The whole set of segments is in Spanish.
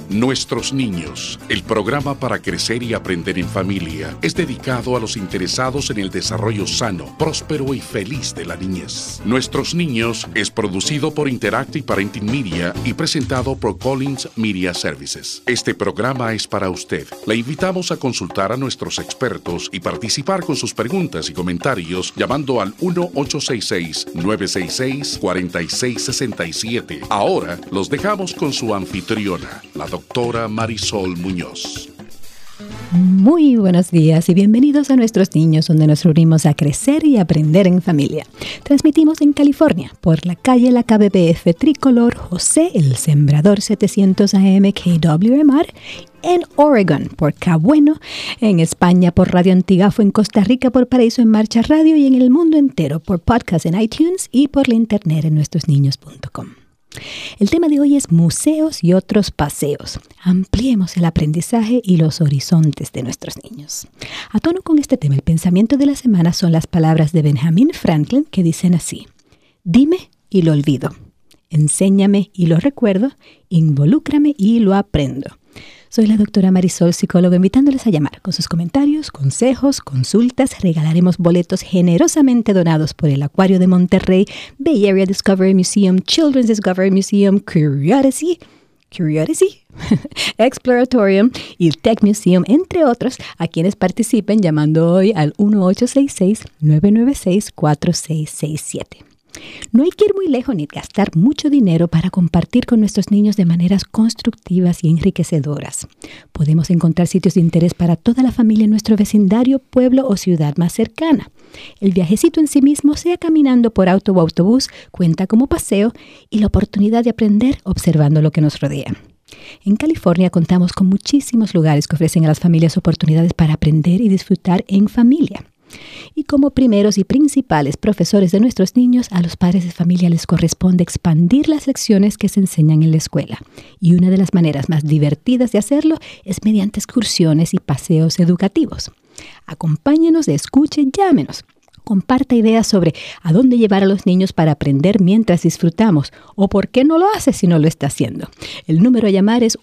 Nuestros Niños, el programa para crecer y aprender en familia, es dedicado a los interesados en el desarrollo sano, próspero y feliz de la niñez. Nuestros Niños es producido por Interactive Parenting Media y presentado por Collins Media Services. Este programa es para usted. Le invitamos a consultar a nuestros expertos y participar con sus preguntas y comentarios llamando al 1-866-966-4667. Ahora los dejamos con su anfitriona, la doctora Marisol Muñoz. Muy buenos días y bienvenidos a Nuestros Niños, donde nos reunimos a crecer y aprender en familia. Transmitimos en California, por la calle La KBBF Tricolor José el Sembrador 700 AM KWMR, en Oregon por Cabueno, en España por Radio Antigafo, en Costa Rica por Paraíso en Marcha Radio y en el mundo entero por podcast en iTunes y por la internet en nuestrosniños.com. El tema de hoy es museos y otros paseos. Ampliemos el aprendizaje y los horizontes de nuestros niños. A tono con este tema, el pensamiento de la semana son las palabras de Benjamin Franklin que dicen así: dime y lo olvido, enséñame y lo recuerdo, involúcrame y lo aprendo. Soy la doctora Marisol, psicóloga, invitándoles a llamar con sus comentarios, consejos, consultas. Regalaremos boletos generosamente donados por el Acuario de Monterrey, Bay Area Discovery Museum, Children's Discovery Museum, Curiosity, Exploratorium y Tech Museum, entre otros, a quienes participen llamando hoy al 1-866-996-4667. No hay que ir muy lejos ni gastar mucho dinero para compartir con nuestros niños de maneras constructivas y enriquecedoras. Podemos encontrar sitios de interés para toda la familia en nuestro vecindario, pueblo o ciudad más cercana. El viajecito en sí mismo, sea caminando por auto o autobús, cuenta como paseo y la oportunidad de aprender observando lo que nos rodea. En California contamos con muchísimos lugares que ofrecen a las familias oportunidades para aprender y disfrutar en familia. Y como primeros y principales profesores de nuestros niños, a los padres de familia les corresponde expandir las lecciones que se enseñan en la escuela. Y una de las maneras más divertidas de hacerlo es mediante excursiones y paseos educativos. Acompáñenos, escuche, llámenos. Comparta ideas sobre a dónde llevar a los niños para aprender mientras disfrutamos o por qué no lo hace si no lo está haciendo. El número a llamar es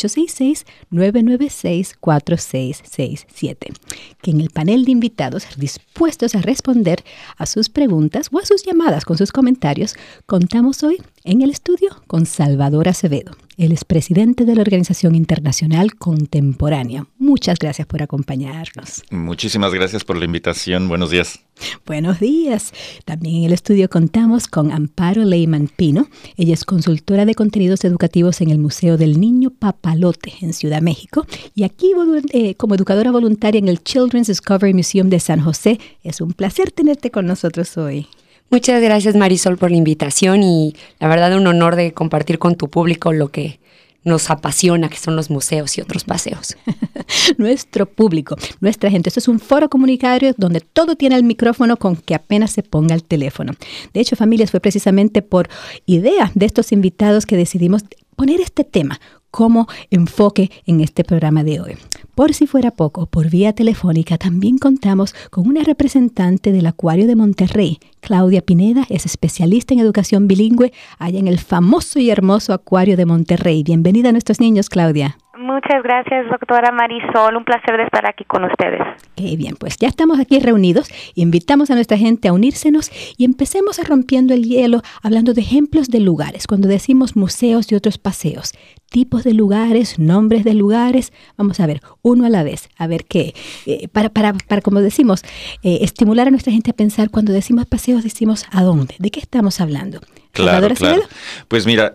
1-866-996-4667. Que en el panel de invitados dispuestos a responder a sus preguntas o a sus llamadas con sus comentarios, contamos hoy en el estudio con Salvador Acevedo. Él es presidente de la Organización Internacional Contemporánea. Muchas gracias por acompañarnos. Muchísimas gracias por la invitación. Buenos días. Buenos días. También en el estudio contamos con Amparo Leyman Pino. Ella es consultora de contenidos educativos en el Museo del Niño Papalote en Ciudad México. Y aquí como educadora voluntaria en el Children's Discovery Museum de San José. Es un placer tenerte con nosotros hoy. Muchas gracias, Marisol, por la invitación y la verdad un honor de compartir con tu público lo que nos apasiona, que son los museos y otros paseos. Nuestro público, nuestra gente. Esto es un foro comunitario donde todo tiene el micrófono con que apenas se ponga el teléfono. De hecho, familias, fue precisamente por idea de estos invitados que decidimos poner este tema como enfoque en este programa de hoy. Por si fuera poco, por vía telefónica también contamos con una representante del Acuario de Monterrey. Claudia Pineda es especialista en educación bilingüe allá en el famoso y hermoso Acuario de Monterrey. Bienvenida a Nuestros Niños, Claudia. Muchas gracias, doctora Marisol. Un placer de estar aquí con ustedes. Qué bien, pues ya estamos aquí reunidos. Invitamos a nuestra gente a unírsenos y empecemos a rompiendo el hielo hablando de ejemplos de lugares. Cuando decimos museos y otros paseos, tipos de lugares, nombres de lugares, vamos a ver uno a la vez, a ver qué, para como decimos, estimular a nuestra gente a pensar. Cuando decimos paseos, decimos ¿a dónde? ¿De qué estamos hablando? Claro. Pues mira,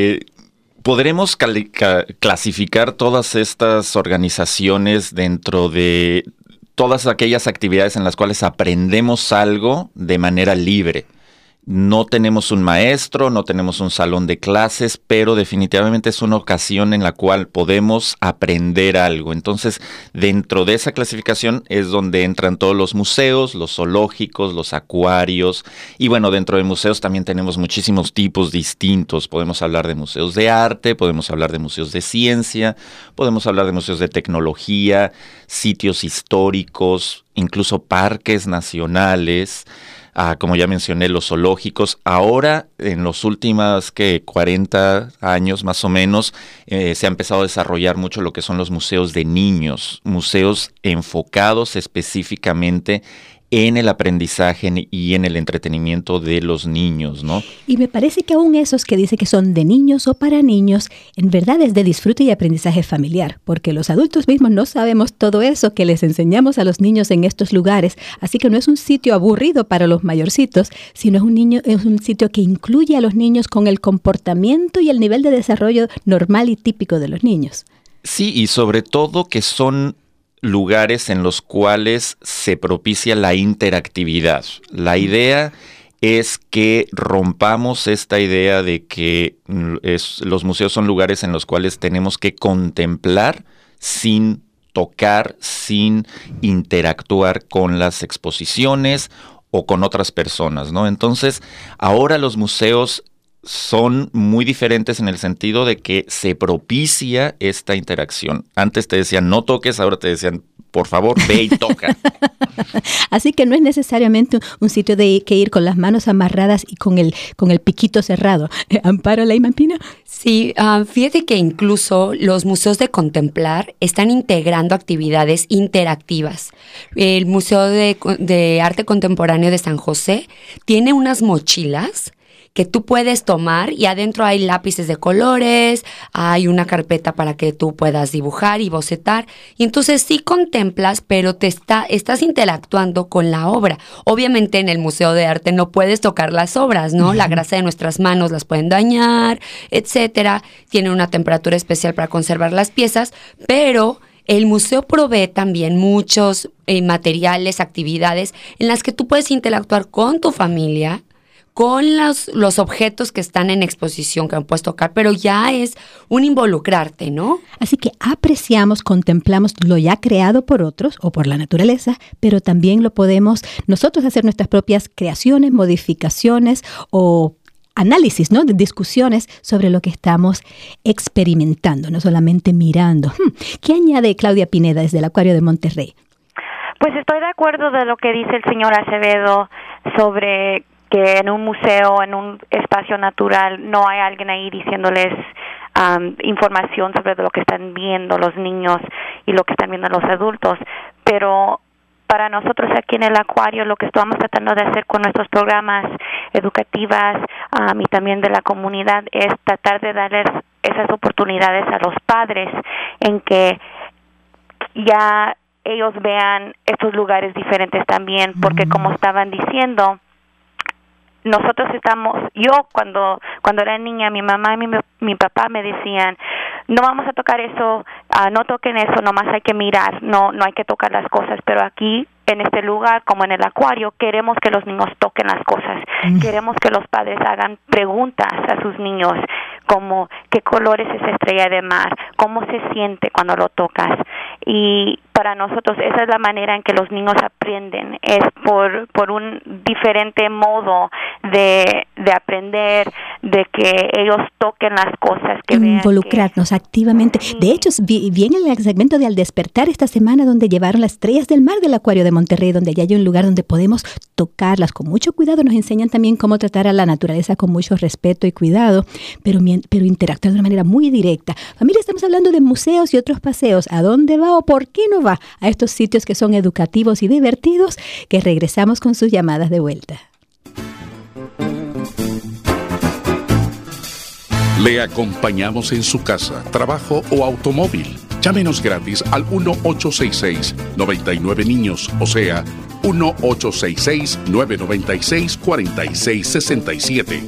podremos clasificar todas estas organizaciones dentro de todas aquellas actividades en las cuales aprendemos algo de manera libre. No tenemos un maestro, no tenemos un salón de clases, pero definitivamente es una ocasión en la cual podemos aprender algo. Entonces, dentro de esa clasificación es donde entran todos los museos, los zoológicos, los acuarios. Y bueno, dentro de museos también tenemos muchísimos tipos distintos. Podemos hablar de museos de arte, podemos hablar de museos de ciencia, podemos hablar de museos de tecnología, sitios históricos, incluso parques nacionales. como ya mencioné, los zoológicos. Ahora, en los últimos 40 años más o menos, se ha empezado a desarrollar mucho lo que son los museos de niños, museos enfocados específicamente en el aprendizaje y en el entretenimiento de los niños, ¿no? Y me parece que aún esos que dice que son de niños o para niños, en verdad es de disfrute y aprendizaje familiar, porque los adultos mismos no sabemos todo eso que les enseñamos a los niños en estos lugares, así que no es un sitio aburrido para los mayorcitos, sino es un sitio que incluye a los niños con el comportamiento y el nivel de desarrollo normal y típico de los niños. Sí, y sobre todo que son lugares en los cuales se propicia la interactividad. La idea es que rompamos esta idea de que los museos son lugares en los cuales tenemos que contemplar sin tocar, sin interactuar con las exposiciones o con otras personas, ¿no? Entonces, ahora los museos son muy diferentes en el sentido de que se propicia esta interacción. Antes te decían no toques, ahora te decían por favor ve y toca. Así que no es necesariamente un sitio que ir con las manos amarradas y con el piquito cerrado. ¿Amparo Leyman Pina? Sí, fíjate que incluso los museos de contemplar están integrando actividades interactivas. El Museo de Arte Contemporáneo de San José tiene unas mochilas que tú puedes tomar y adentro hay lápices de colores, hay una carpeta para que tú puedas dibujar y bocetar. Y entonces sí contemplas, pero estás interactuando con la obra. Obviamente en el Museo de Arte no puedes tocar las obras, ¿no? La grasa de nuestras manos las pueden dañar, etcétera. Tiene una temperatura especial para conservar las piezas, pero el museo provee también muchos materiales, actividades en las que tú puedes interactuar con tu familia, con los objetos que están en exposición que puedes tocar, pero ya es un involucrarte, ¿no? Así que apreciamos, contemplamos lo ya creado por otros o por la naturaleza, pero también lo podemos nosotros hacer nuestras propias creaciones, modificaciones o análisis, ¿no? De discusiones sobre lo que estamos experimentando, no solamente mirando. ¿Qué añade Claudia Pineda desde el Acuario de Monterrey? Pues estoy de acuerdo de lo que dice el señor Acevedo sobre que en un museo, en un espacio natural, no hay alguien ahí diciéndoles información sobre lo que están viendo los niños y lo que están viendo los adultos. Pero para nosotros aquí en el Acuario, lo que estamos tratando de hacer con nuestros programas educativas y también de la comunidad es tratar de darles esas oportunidades a los padres en que ya ellos vean estos lugares diferentes también, porque como estaban diciendo, nosotros yo cuando era niña, mi mamá y mi papá me decían, no vamos a tocar eso, no toquen eso, nomás hay que mirar, no hay que tocar las cosas, pero aquí en este lugar, como en el Acuario, queremos que los niños toquen las cosas, queremos que los padres hagan preguntas a sus niños, como qué color es esa estrella de mar, cómo se siente cuando lo tocas. Y para nosotros esa es la manera en que los niños aprenden, es por un diferente modo de aprender, de que ellos toquen las cosas, que involucrarnos activamente. Sí. De hecho, vi en el segmento de Al Despertar esta semana donde llevaron las estrellas del mar del Acuario de Monterrey, donde allá hay un lugar donde podemos tocarlas con mucho cuidado. Nos enseñan también cómo tratar a la naturaleza con mucho respeto y cuidado, pero interactuar de una manera muy directa. Familia, estamos hablando de museos y otros paseos. ¿A dónde va o por qué no va a estos sitios que son educativos y divertidos? Que regresamos con sus llamadas de vuelta. Le acompañamos en su casa, trabajo o automóvil. Llámenos gratis al 1-866-99-NIños, o sea, 1-866-996-4667.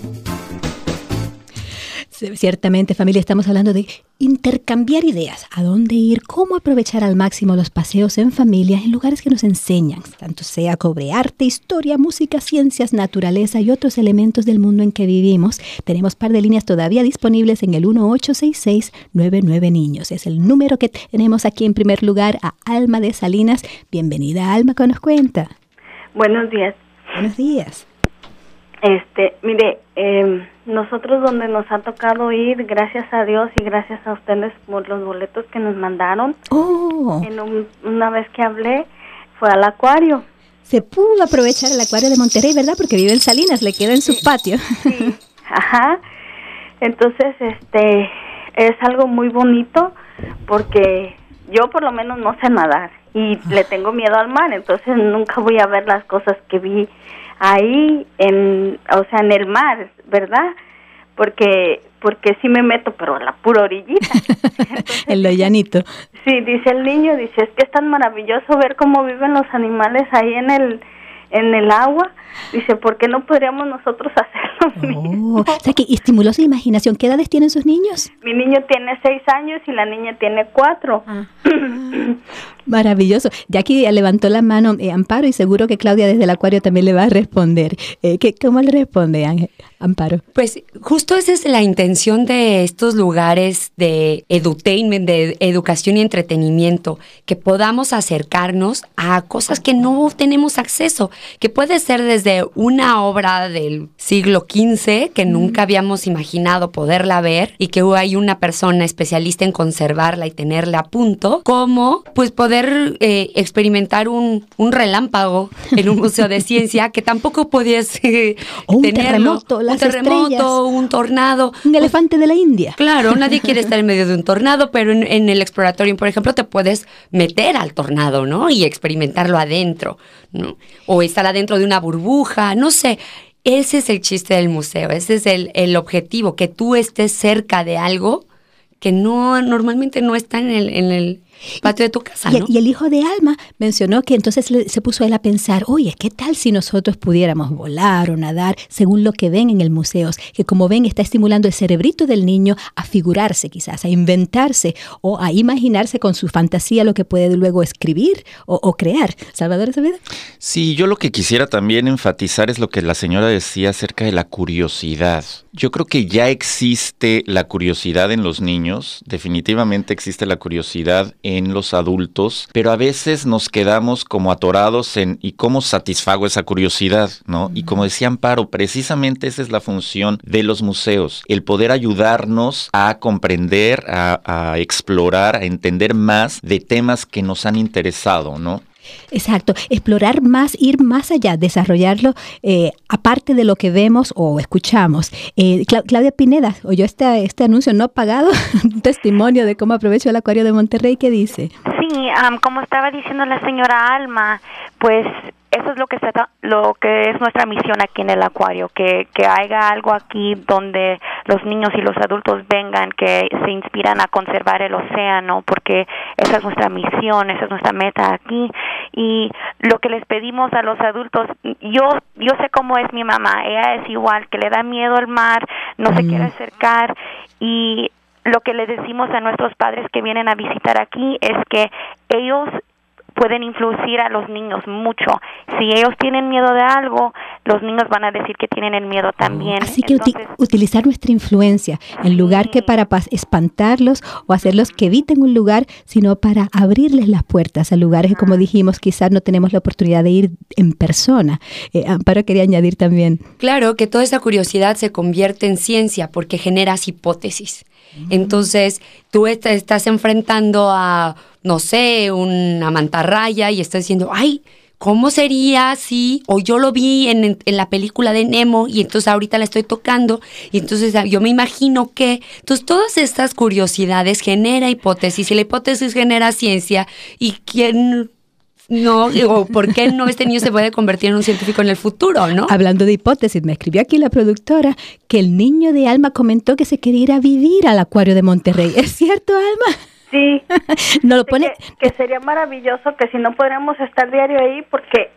Ciertamente, familia, estamos hablando de intercambiar ideas, a dónde ir, cómo aprovechar al máximo los paseos en familia en lugares que nos enseñan, tanto sea sobre arte, historia, música, ciencias, naturaleza y otros elementos del mundo en que vivimos. Tenemos par de líneas todavía disponibles en el 1-866-99-NIños. Es el número que tenemos aquí en primer lugar a Alma de Salinas. Bienvenida, Alma, ¿qué nos cuenta? Buenos días. Buenos días. Mire, nosotros donde nos ha tocado ir, gracias a Dios y gracias a ustedes por los boletos que nos mandaron. Oh. Una vez que hablé, fue al Acuario. se pudo aprovechar el acuario de Monterrey, ¿verdad? Porque vive en Salinas, le queda en su patio. Sí, ajá. Entonces, es algo muy bonito porque yo por lo menos no sé nadar y le tengo miedo al mar, entonces nunca voy a ver las cosas que vi ahí en el mar, ¿verdad? Porque sí me meto, pero a la pura orillita. Entonces, en lo llanito. Sí, dice el niño, es que es tan maravilloso ver cómo viven los animales ahí en el agua. Dice, ¿por qué no podríamos nosotros hacerlo? O sea, que estimuló su imaginación. ¿Qué edades tienen sus niños? Mi niño tiene 6 años y la niña tiene 4. Maravilloso. Ya aquí levantó la mano Amparo y seguro que Claudia desde el acuario también le va a responder. ¿Cómo le responde, Amparo? Pues justo esa es la intención de estos lugares de edutainment, de educación y entretenimiento, que podamos acercarnos a cosas que no tenemos acceso, que puede ser desde una obra del siglo XV que nunca habíamos imaginado poderla ver y que hay una persona especialista en conservarla y tenerla a punto, como pues poder experimentar un relámpago en un museo de ciencia que tampoco podías un tenerlo. Terremoto, las estrellas, un tornado. Un elefante de la India. Claro, nadie quiere estar en medio de un tornado, pero en el Exploratorium, por ejemplo, te puedes meter al tornado, ¿no? Y experimentarlo adentro, ¿no? O estar adentro de una burbuja, no sé. Ese es el chiste del museo, ese es el objetivo, que tú estés cerca de algo que normalmente no está en el patio de tu casa, ¿no? Y el hijo de Alma mencionó que entonces se puso él a pensar, oye, ¿qué tal si nosotros pudiéramos volar o nadar según lo que ven en el museo? Que como ven está estimulando el cerebrito del niño a figurarse quizás, a inventarse o a imaginarse con su fantasía lo que puede luego escribir o crear. ¿Salvador Acevedo? Sí, yo lo que quisiera también enfatizar es lo que la señora decía acerca de la curiosidad. Yo creo que ya existe la curiosidad en los niños, definitivamente existe la curiosidad en los adultos, pero a veces nos quedamos como atorados en ¿y cómo satisfago esa curiosidad? ¿No? Y como decía Amparo, precisamente esa es la función de los museos, el poder ayudarnos a comprender, a explorar, a entender más de temas que nos han interesado, ¿no? Exacto, explorar más, ir más allá, desarrollarlo aparte de lo que vemos o escuchamos. Claudia Pineda, oyó este anuncio no pagado, un testimonio de cómo aprovechó el acuario de Monterrey, ¿qué dice? Sí, como estaba diciendo la señora Alma, pues eso es lo que es nuestra misión aquí en el acuario, que haya algo aquí donde los niños y los adultos vengan, que se inspiran a conservar el océano, porque esa es nuestra misión, esa es nuestra meta aquí. Y lo que les pedimos a los adultos, yo sé cómo es mi mamá, ella es igual, que le da miedo al mar, no se quiere acercar, y lo que le decimos a nuestros padres que vienen a visitar aquí es que ellos pueden influir a los niños mucho. Si ellos tienen miedo de algo, los niños van a decir que tienen el miedo también. Así que utilizar nuestra influencia, en lugar que para espantarlos o hacerlos que eviten un lugar, sino para abrirles las puertas a lugares que, como dijimos, quizás no tenemos la oportunidad de ir en persona. Amparo quería añadir también. Claro, que toda esa curiosidad se convierte en ciencia porque generas hipótesis. Entonces, tú estás enfrentando a, no sé, una mantarraya y estás diciendo, ¡ay! ¿Cómo sería si, o yo lo vi en la película de Nemo y entonces ahorita la estoy tocando y entonces yo me imagino que, entonces todas estas curiosidades genera hipótesis y la hipótesis genera ciencia y quién no, o por qué no este niño se puede convertir en un científico en el futuro, ¿no? Hablando de hipótesis, me escribió aquí la productora que el niño de Alma comentó que se quería ir a vivir al acuario de Monterrey. ¿Es cierto, Alma? Sí, no lo pone que sería maravilloso que si no podríamos estar diario ahí porque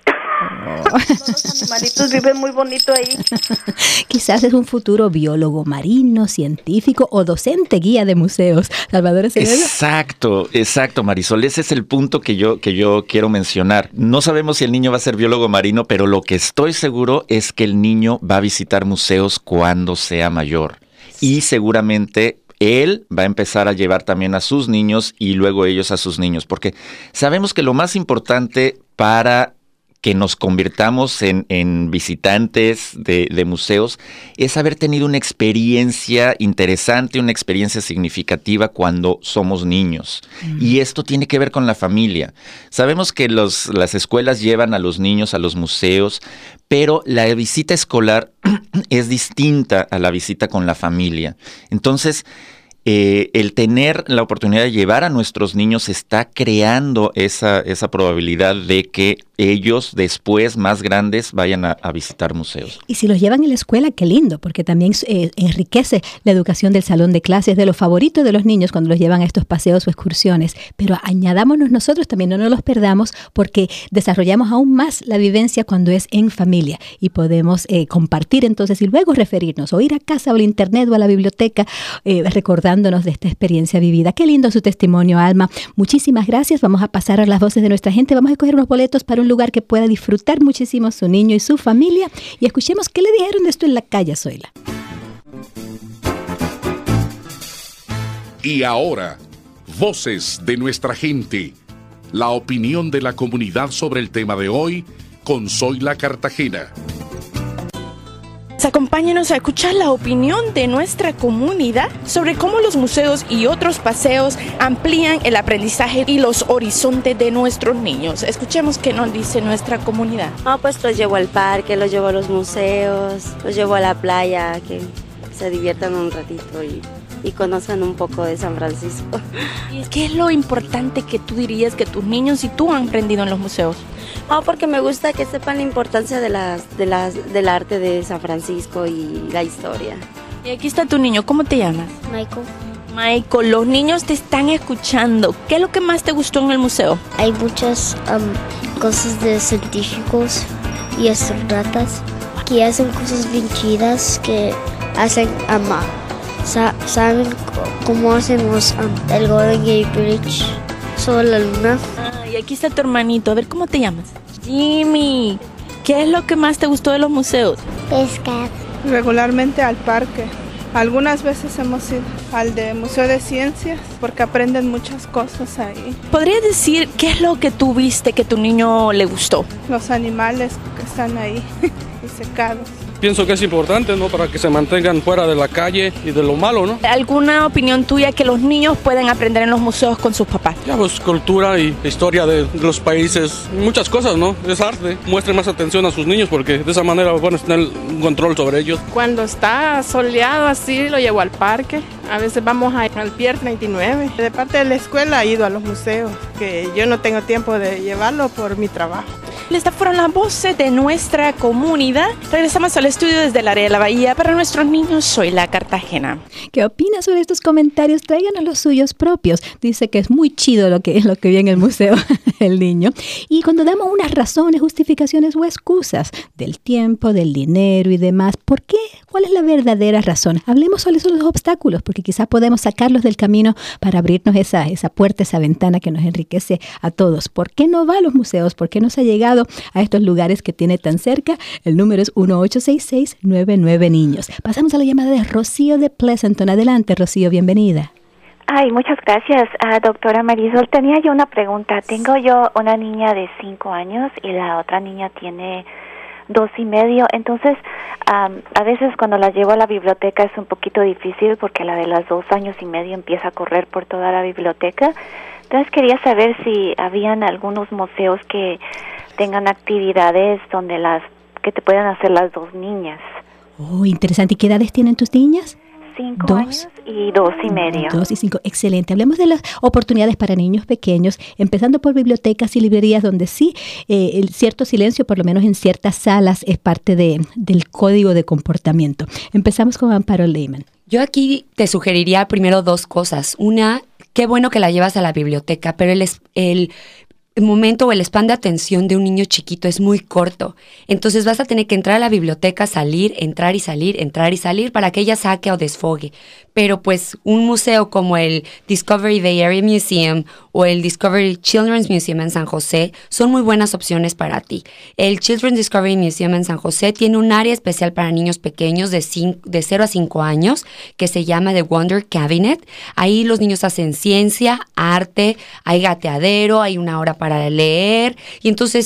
los animalitos viven muy bonito ahí. Quizás es un futuro biólogo marino, científico o docente guía de museos. Salvador Acevedo. Exacto, Marisol. Ese es el punto que yo quiero mencionar. No sabemos si el niño va a ser biólogo marino, pero lo que estoy seguro es que el niño va a visitar museos cuando sea mayor. Y seguramente él va a empezar a llevar también a sus niños y luego ellos a sus niños, porque sabemos que lo más importante para que nos convirtamos en visitantes de museos es haber tenido una experiencia interesante, una experiencia significativa cuando somos niños. Y esto tiene que ver con la familia. Sabemos que las escuelas llevan a los niños a los museos, pero la visita escolar es distinta a la visita con la familia. Entonces, el tener la oportunidad de llevar a nuestros niños está creando esa probabilidad de que ellos después, más grandes, vayan a visitar museos. Y si los llevan en la escuela, qué lindo, porque también enriquece la educación del salón de clases, de los favoritos de los niños cuando los llevan a estos paseos o excursiones. Pero añadámonos nosotros también, no nos los perdamos, porque desarrollamos aún más la vivencia cuando es en familia y podemos compartir entonces y luego referirnos o ir a casa o al internet o a la biblioteca recordándonos de esta experiencia vivida. Qué lindo su testimonio, Alma. Muchísimas gracias. Vamos a pasar a las voces de nuestra gente. Vamos a escoger unos boletos para un lugar que pueda disfrutar muchísimo su niño y su familia. Y escuchemos qué le dijeron de esto en la calle, Zoila. Y ahora, voces de nuestra gente. La opinión de la comunidad sobre el tema de hoy con Zoila Cartagena. Acompáñenos a escuchar la opinión de nuestra comunidad sobre cómo los museos y otros paseos amplían el aprendizaje y los horizontes de nuestros niños. Escuchemos qué nos dice nuestra comunidad. Pues los llevo al parque, los llevo a los museos, los llevo a la playa, que se diviertan un ratito y conozcan un poco de San Francisco. ¿Y qué es lo importante que tú dirías que tus niños y tú han aprendido en los museos? Porque me gusta que sepan la importancia del arte de San Francisco y la historia. Y aquí está tu niño, ¿cómo te llamas? Michael, los niños te están escuchando. ¿Qué es lo que más te gustó en el museo? Hay muchas cosas de científicos y astronautas que hacen cosas bien chidas, que hacen saben cómo hacemos el Golden Gate Bridge sobre la luna. Y aquí está tu hermanito, a ver, ¿cómo te llamas? Jimmy, ¿qué es lo que más te gustó de los museos? Pescar. Regularmente al parque. Algunas veces hemos ido al de Museo de Ciencias porque aprenden muchas cosas ahí. ¿Podrías decir qué es lo que tú viste que tu niño le gustó? Los animales que están ahí secados. Pienso que es importante, ¿no? Para que se mantengan fuera de la calle y de lo malo, ¿no? ¿Alguna opinión tuya que los niños pueden aprender en los museos con sus papás? Ya, pues cultura y historia de los países, muchas cosas, ¿no? Es arte. Muestren más atención a sus niños porque de esa manera van a tener un control sobre ellos. Cuando está soleado así, lo llevo al parque. A veces vamos al Pier 39. De parte de la escuela he ido a los museos, que yo no tengo tiempo de llevarlo por mi trabajo. Estas fueron las voces de nuestra comunidad. Regresamos al estudio desde el área de la Bahía. Para nuestros niños, Zoila Cartagena. ¿Qué opinas sobre estos comentarios? Tráiganos los suyos propios. Dice que es muy chido lo que vi en el museo el niño. Y cuando damos unas razones, justificaciones o excusas del tiempo, del dinero y demás, ¿por qué? ¿Cuál es la verdadera razón? Hablemos sobre esos obstáculos, porque quizás podemos sacarlos del camino para abrirnos esa puerta, esa ventana que nos enriquece a todos. ¿Por qué no va a los museos? ¿Por qué no se ha llegado a estos lugares que tiene tan cerca? El número es 1866-99 Pasamos a la llamada de Rocío de Pleasanton. Adelante, Rocío, bienvenida. Muchas gracias, doctora Marisol. Tenía yo una pregunta. Tengo yo una niña de 5 años y la otra niña tiene 2 y medio. Entonces, a veces cuando la llevo a la biblioteca es un poquito difícil porque la de las 2 años y medio empieza a correr por toda la biblioteca. Entonces quería saber si habían algunos museos que tengan actividades que te puedan hacer las 2 niñas. Oh, interesante. ¿Y qué edades tienen tus niñas? 5 años y 2 y medio. 2 y 5, excelente. Hablemos de las oportunidades para niños pequeños, empezando por bibliotecas y librerías donde sí, el cierto silencio, por lo menos en ciertas salas, es parte del código de comportamiento. Empezamos con Amparo Lehman. Yo aquí te sugeriría primero 2 cosas. Una, qué bueno que la llevas a la biblioteca, pero el momento o el span de atención de un niño chiquito es muy corto. Entonces vas a tener que entrar a la biblioteca, salir, entrar y salir, entrar y salir para que ella saque o desfogue. Pero pues un museo como el Discovery Bay Area Museum o el Discovery Children's Museum en San José son muy buenas opciones para ti. El Children's Discovery Museum en San José tiene un área especial para niños pequeños de 0 a 5 años que se llama The Wonder Cabinet. Ahí los niños hacen ciencia, arte, hay gateadero, hay una hora para leer y entonces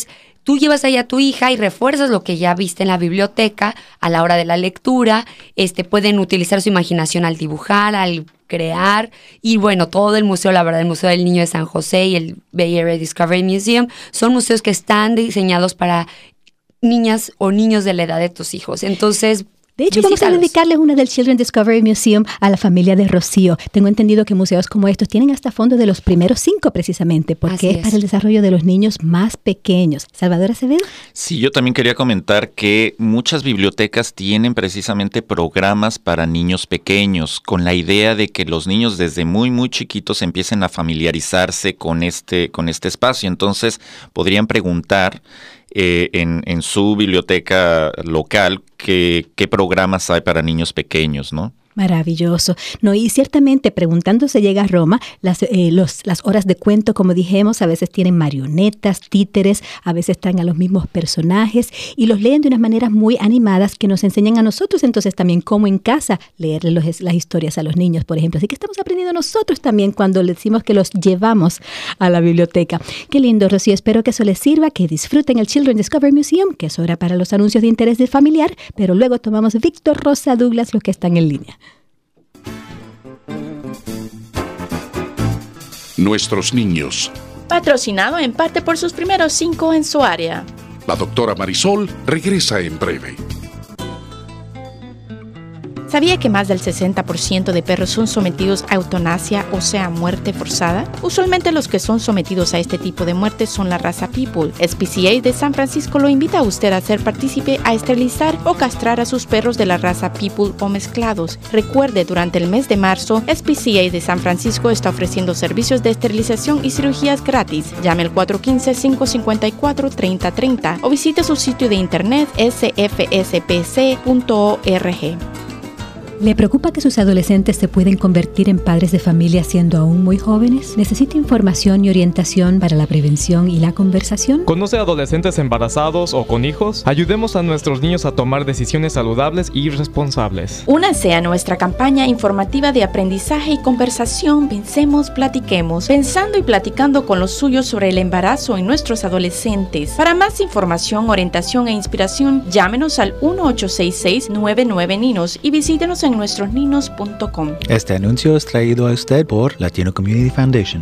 tú llevas ahí a tu hija y refuerzas lo que ya viste en la biblioteca a la hora de la lectura. Pueden utilizar su imaginación al dibujar, al crear, y bueno, todo el museo, la verdad, el Museo del Niño de San José y el Bay Area Discovery Museum son museos que están diseñados para niñas o niños de la edad de tus hijos. Entonces, de hecho, vamos a dedicarles una del Children's Discovery Museum a la familia de Rocío. Tengo entendido que museos como estos tienen hasta fondos de los primeros 5 precisamente, porque es para el desarrollo de los niños más pequeños. ¿Salvador Acevedo? Sí, yo también quería comentar que muchas bibliotecas tienen precisamente programas para niños pequeños, con la idea de que los niños desde muy, muy chiquitos empiecen a familiarizarse con este espacio. Entonces, podrían preguntar en su biblioteca local qué programas hay para niños pequeños, ¿no? Maravilloso. No, y ciertamente, preguntando se llega a Roma, las horas de cuento, como dijimos, a veces tienen marionetas, títeres, a veces traen a los mismos personajes y los leen de unas maneras muy animadas que nos enseñan a nosotros, entonces también cómo en casa leerles las historias a los niños, por ejemplo. Así que estamos aprendiendo nosotros también cuando le decimos que los llevamos a la biblioteca. Qué lindo, Rocío. Espero que eso les sirva, que disfruten el Children's Discovery Museum, que es hora para los anuncios de interés familiar, pero luego tomamos Víctor, Rosa, Douglas, los que están en línea. Nuestros niños. Patrocinado en parte por sus primeros 5 en su área. La doctora Marisol regresa en breve. ¿Sabía que más del 60% de perros son sometidos a eutanasia, o sea, muerte forzada? Usualmente los que son sometidos a este tipo de muerte son la raza Pitbull. SPCA de San Francisco lo invita a usted a ser partícipe a esterilizar o castrar a sus perros de la raza Pitbull o mezclados. Recuerde, durante el mes de marzo, SPCA de San Francisco está ofreciendo servicios de esterilización y cirugías gratis. Llame al 415-554-3030 o visite su sitio de internet sfspc.org. ¿Le preocupa que sus adolescentes se pueden convertir en padres de familia siendo aún muy jóvenes? ¿Necesita información y orientación para la prevención y la conversación? ¿Conoce a adolescentes embarazados o con hijos? Ayudemos a nuestros niños a tomar decisiones saludables y responsables. Únase a nuestra campaña informativa de aprendizaje y conversación Pensemos, Platiquemos, pensando y platicando con los suyos sobre el embarazo en nuestros adolescentes. Para más información, orientación e inspiración, llámenos al 1-866-99-NINOS y visítenos en nuestrosninos.com. Este anuncio es traído a usted por Latino Community Foundation.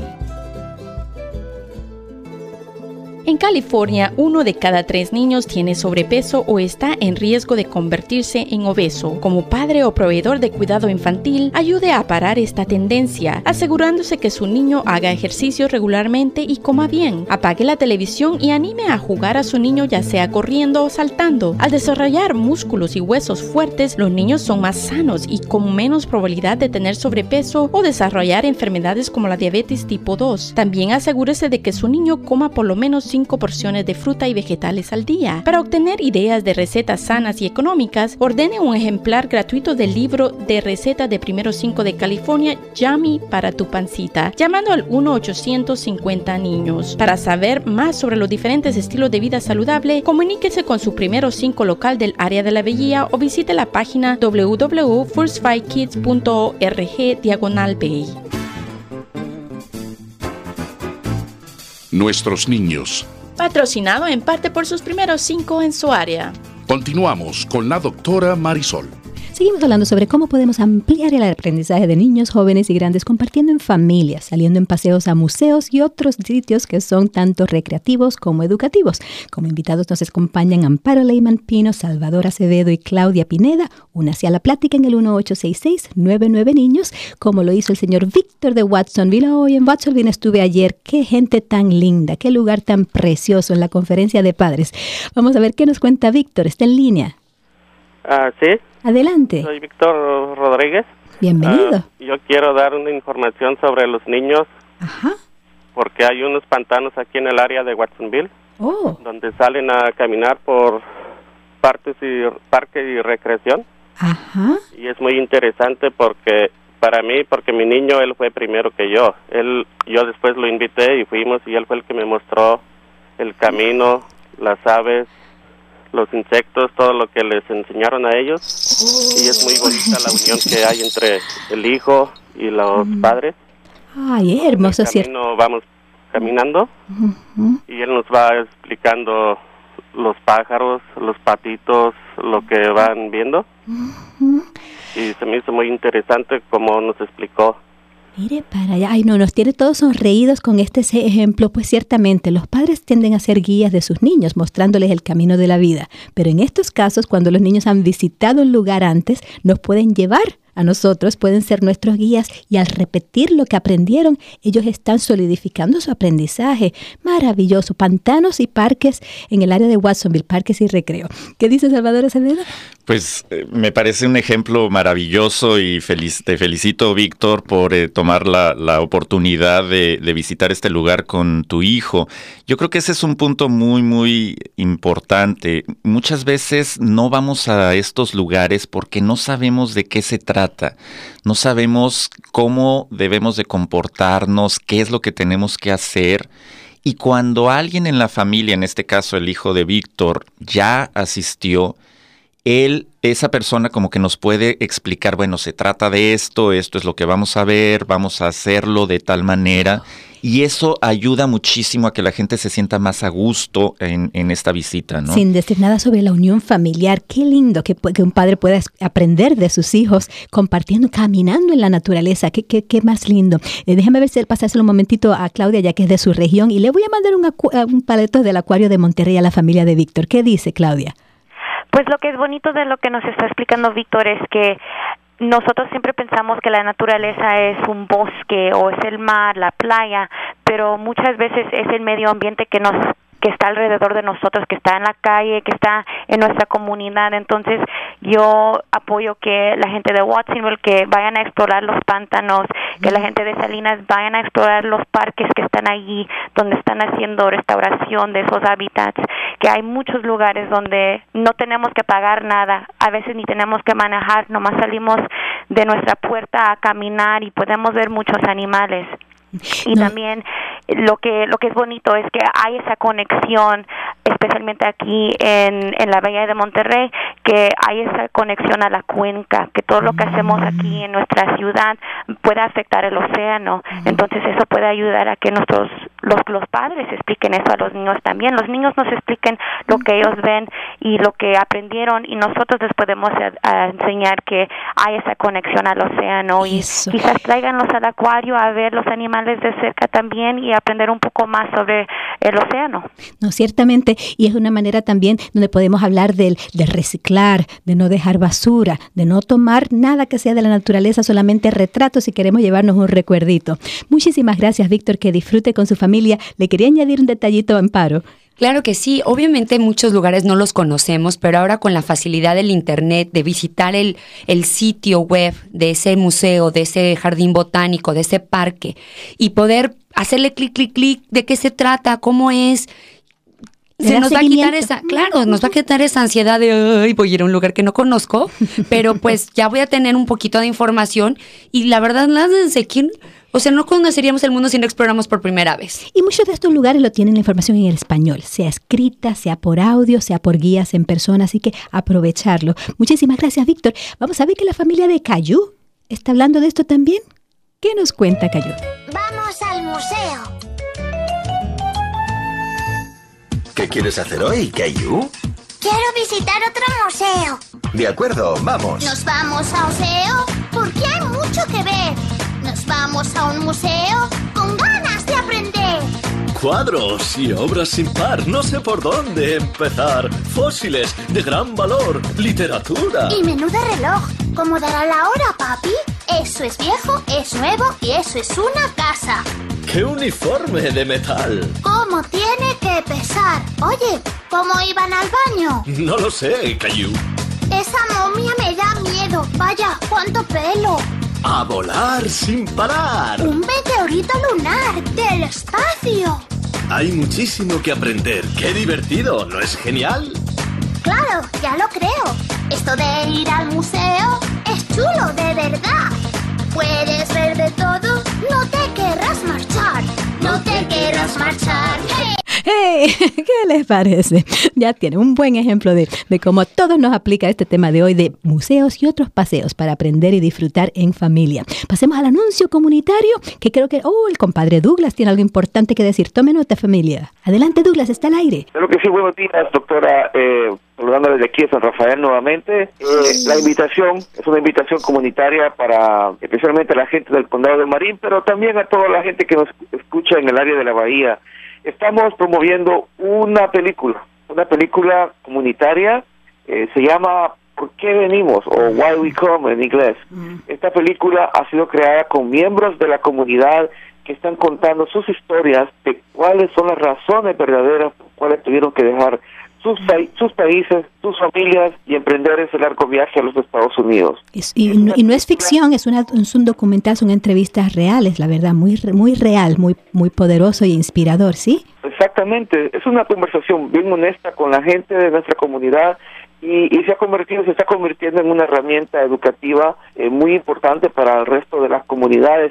En California, 1 de cada 3 niños tiene sobrepeso o está en riesgo de convertirse en obeso. Como padre o proveedor de cuidado infantil, ayude a parar esta tendencia, asegurándose que su niño haga ejercicio regularmente y coma bien. Apague la televisión y anime a jugar a su niño, ya sea corriendo o saltando. Al desarrollar músculos y huesos fuertes, los niños son más sanos y con menos probabilidad de tener sobrepeso o desarrollar enfermedades como la diabetes tipo 2. También asegúrese de que su niño coma por lo menos 5 porciones de fruta y vegetales al día. Para obtener ideas de recetas sanas y económicas, ordene un ejemplar gratuito del libro de recetas de primeros 5 de California, Yummy para tu pancita, llamando al 1-850-NIños. Para saber más sobre los diferentes estilos de vida saludable, comuníquese con su primeros 5 local del área de la Bahía o visite la página www.firstfightkids.org/Bay. Nuestros niños. Patrocinado en parte por sus primeros 5 en su área. Continuamos con la doctora Marisol. Seguimos hablando sobre cómo podemos ampliar el aprendizaje de niños, jóvenes y grandes compartiendo en familia, saliendo en paseos a museos y otros sitios que son tanto recreativos como educativos. Como invitados nos acompañan Amparo Leyman Pino, Salvador Acevedo y Claudia Pineda. Únase a la plática en el 1866-99-NIños, como lo hizo el señor Víctor de Watsonville. Hoy en Watsonville estuve ayer. Qué gente tan linda, qué lugar tan precioso en la conferencia de padres. Vamos a ver qué nos cuenta Víctor. ¿Está en línea? Sí. Adelante. Soy Víctor Rodríguez. Bienvenido. Yo quiero dar una información sobre los niños. Ajá. Porque hay unos pantanos aquí en el área de Watsonville. Oh. Donde salen a caminar por parques y recreación. Ajá. Y es muy interesante porque mi niño, él fue primero que yo. Yo después lo invité y fuimos y él fue el que me mostró el camino, las aves, los insectos, todo lo que les enseñaron a ellos. Y es muy bonita la unión que hay entre el hijo y los padres. Ay, hermoso, ¿cierto? Vamos caminando y él nos va explicando los pájaros, los patitos, lo que van viendo. Y se me hizo muy interesante como nos explicó. Mire para allá, ay no, nos tiene todos sonreídos con este ejemplo, pues ciertamente los padres tienden a ser guías de sus niños, mostrándoles el camino de la vida, pero en estos casos, cuando los niños han visitado un lugar antes, nos pueden llevar a nosotros, pueden ser nuestros guías y al repetir lo que aprendieron, ellos están solidificando su aprendizaje. Maravilloso, pantanos y parques en el área de Watsonville, parques y recreo. ¿Qué dice Salvador Acevedo? Pues me parece un ejemplo maravilloso y te felicito, Víctor, por tomar la oportunidad de visitar este lugar con tu hijo. Yo creo que ese es un punto muy, muy importante. Muchas veces no vamos a estos lugares porque no sabemos de qué se trata. No sabemos cómo debemos de comportarnos, qué es lo que tenemos que hacer. Y cuando alguien en la familia, en este caso el hijo de Víctor, ya asistió, esa persona como que nos puede explicar, bueno, se trata de esto es lo que vamos a ver, vamos a hacerlo de tal manera. Y eso ayuda muchísimo a que la gente se sienta más a gusto en esta visita, ¿no? Sin decir nada sobre la unión familiar. Qué lindo que un padre pueda aprender de sus hijos compartiendo, caminando en la naturaleza. Qué más lindo. Déjame ver si pasárselo un momentito a Claudia, ya que es de su región. Y le voy a mandar un paleto del acuario de Monterrey a la familia de Víctor. ¿Qué dice, Claudia? Pues lo que es bonito de lo que nos está explicando Víctor es que nosotros siempre pensamos que la naturaleza es un bosque o es el mar, la playa, pero muchas veces es el medio ambiente que está alrededor de nosotros, que está en la calle, que está en nuestra comunidad. Entonces yo apoyo que la gente de Watsonville que vayan a explorar los pantanos, que la gente de Salinas vayan a explorar los parques que están allí, donde están haciendo restauración de esos hábitats, que hay muchos lugares donde no tenemos que pagar nada, a veces ni tenemos que manejar, nomás salimos de nuestra puerta a caminar y podemos ver muchos animales. Y también lo que es bonito es que hay esa conexión, especialmente aquí en la Bahía de Monterrey, que hay esa conexión a la cuenca, que todo lo que hacemos aquí en nuestra ciudad puede afectar el océano. Entonces eso puede ayudar a que los padres expliquen eso a los niños también. Los niños nos expliquen lo que ellos ven y lo que aprendieron, y nosotros les podemos enseñar que hay esa conexión al océano. Eso. Y quizás tráiganlos al acuario a ver los animales de cerca también y aprender un poco más sobre el océano. No, ciertamente, y es una manera también donde podemos hablar de reciclar, de no dejar basura, de no tomar nada que sea de la naturaleza, solamente retratos si queremos llevarnos un recuerdito. Muchísimas gracias, Víctor, que disfrute con su familia. Le quería añadir un detallito, Amparo. Claro que sí, obviamente muchos lugares no los conocemos, pero ahora con la facilidad del internet, de visitar el sitio web de ese museo, de ese jardín botánico, de ese parque, y poder hacerle clic de qué se trata, cómo es, se nos va a quitar nos va a quitar esa ansiedad de ay, voy a ir a un lugar que no conozco, pero pues ya voy a tener un poquito de información, y la verdad, láncense, no conoceríamos el mundo si no exploramos por primera vez. Y muchos de estos lugares lo tienen la información en el español, sea escrita, sea por audio, sea por guías en persona, así que aprovecharlo. Muchísimas gracias, Víctor. Vamos a ver que la familia de Cayu está hablando de esto también. ¿Qué nos cuenta, Cayu? Vamos al museo. ¿Qué quieres hacer hoy, Cayu? Quiero visitar otro museo. De acuerdo, vamos. ¿Nos vamos a museo? Porque hay mucho que ver. Nos vamos a un museo con ganas de aprender. Cuadros y obras sin par, no sé por dónde empezar. Fósiles de gran valor, literatura. Y menú de reloj. ¿Cómo dará la hora, papi? Eso es viejo, es nuevo y eso es una casa. ¡Qué uniforme de metal! ¿Cómo tiene que pesar? Oye, ¿cómo iban al baño? No lo sé, Caillou. Esa momia me da miedo. Vaya, cuánto pelo. ¡A volar sin parar! ¡Un meteorito lunar del espacio! Hay muchísimo que aprender. ¡Qué divertido! ¿No es genial? Claro, ya lo creo. Esto de ir al museo es chulo de verdad. Puedes ver de todo, no te querrás marchar. No te querrás marchar. ¡Hey! ¿Qué les parece? Ya tienen un buen ejemplo de cómo a todos nos aplica este tema de hoy de museos y otros paseos para aprender y disfrutar en familia. Pasemos al anuncio comunitario, que creo que el compadre Douglas tiene algo importante que decir. Tome nota, familia. Adelante, Douglas, está al aire. Creo que sí, buenos días, doctora. Saludándoles de aquí de San Rafael nuevamente. La invitación es una invitación comunitaria para especialmente la gente del Condado de Marín, pero también a toda la gente que nos escucha en el área de la Bahía. Estamos promoviendo una película comunitaria, se llama ¿Por qué venimos? O Why We Come en inglés. Esta película ha sido creada con miembros de la comunidad que están contando sus historias de cuáles son las razones verdaderas por cuáles tuvieron que dejar sus países, sus familias y emprender ese largo viaje a los Estados Unidos. Y no es ficción, es un documental, son entrevistas reales, la verdad, muy real, muy poderoso y inspirador, ¿sí? Exactamente, es una conversación bien honesta con la gente de nuestra comunidad y se está convirtiendo en una herramienta educativa muy importante para el resto de las comunidades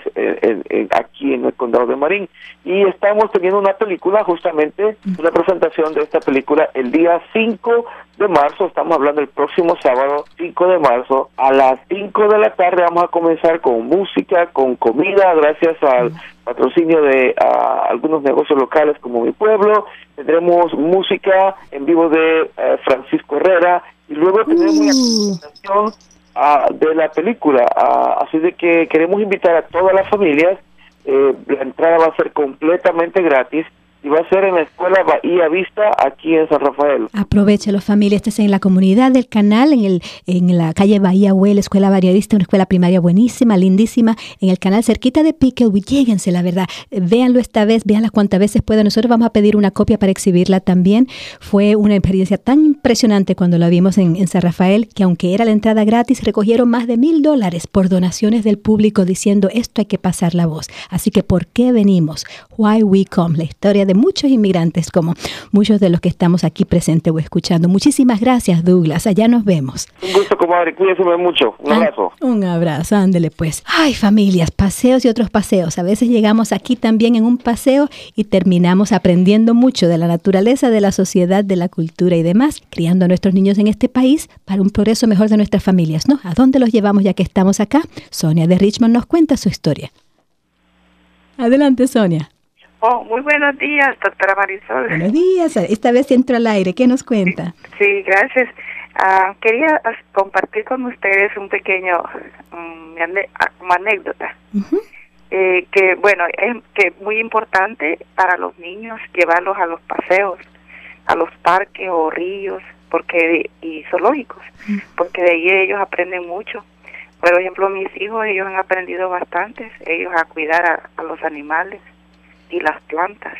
aquí en el Condado de Marín. Y estamos teniendo una película, justamente, una presentación de esta película el día 5 de marzo, estamos hablando el próximo sábado, 5 de marzo, a las 5 de la tarde vamos a comenzar con música, con comida, gracias al patrocinio de algunos negocios locales como Mi Pueblo. Tendremos música en vivo de Francisco Herrera y luego tendremos una presentación de la película, así de que queremos invitar a todas las familias. La entrada va a ser completamente gratis y va a ser en la Escuela Bahía Vista aquí en San Rafael. Aprovechalo, familia, estás en la comunidad del canal, en la calle Bahía Huel, Escuela Bahía Vista, una escuela primaria buenísima, lindísima, en el canal cerquita de Picklewood. Lléguense, la verdad, véanlo esta vez, véanla cuantas veces puedan. Nosotros vamos a pedir una copia para exhibirla también. Fue una experiencia tan impresionante cuando la vimos en San Rafael, que aunque era la entrada gratis, recogieron más de $1,000 por donaciones del público diciendo, esto hay que pasar la voz. Así que, ¿por qué venimos? Why We Come, la historia de muchos inmigrantes como muchos de los que estamos aquí presentes o escuchando. Muchísimas gracias, Douglas. Allá nos vemos. Un gusto, comadre. Cuídense mucho. Un abrazo. Un abrazo. Ándele pues. Ay, familias, paseos y otros paseos. A veces llegamos aquí también en un paseo y terminamos aprendiendo mucho de la naturaleza, de la sociedad, de la cultura y demás, criando a nuestros niños en este país para un progreso mejor de nuestras familias, ¿no? ¿A dónde los llevamos ya que estamos acá? Sonia de Richmond nos cuenta su historia. Adelante, Sonia. Muy buenos días, doctora Marisol. Buenos días. Esta vez entro al aire. ¿Qué nos cuenta? Sí, gracias. Quería compartir con ustedes un pequeño como anécdota. Que bueno, es que muy importante para los niños llevarlos a los paseos, a los parques o ríos y zoológicos, porque de ahí ellos aprenden mucho. Por ejemplo, mis hijos, ellos han aprendido bastante, ellos a cuidar a los animales y las plantas.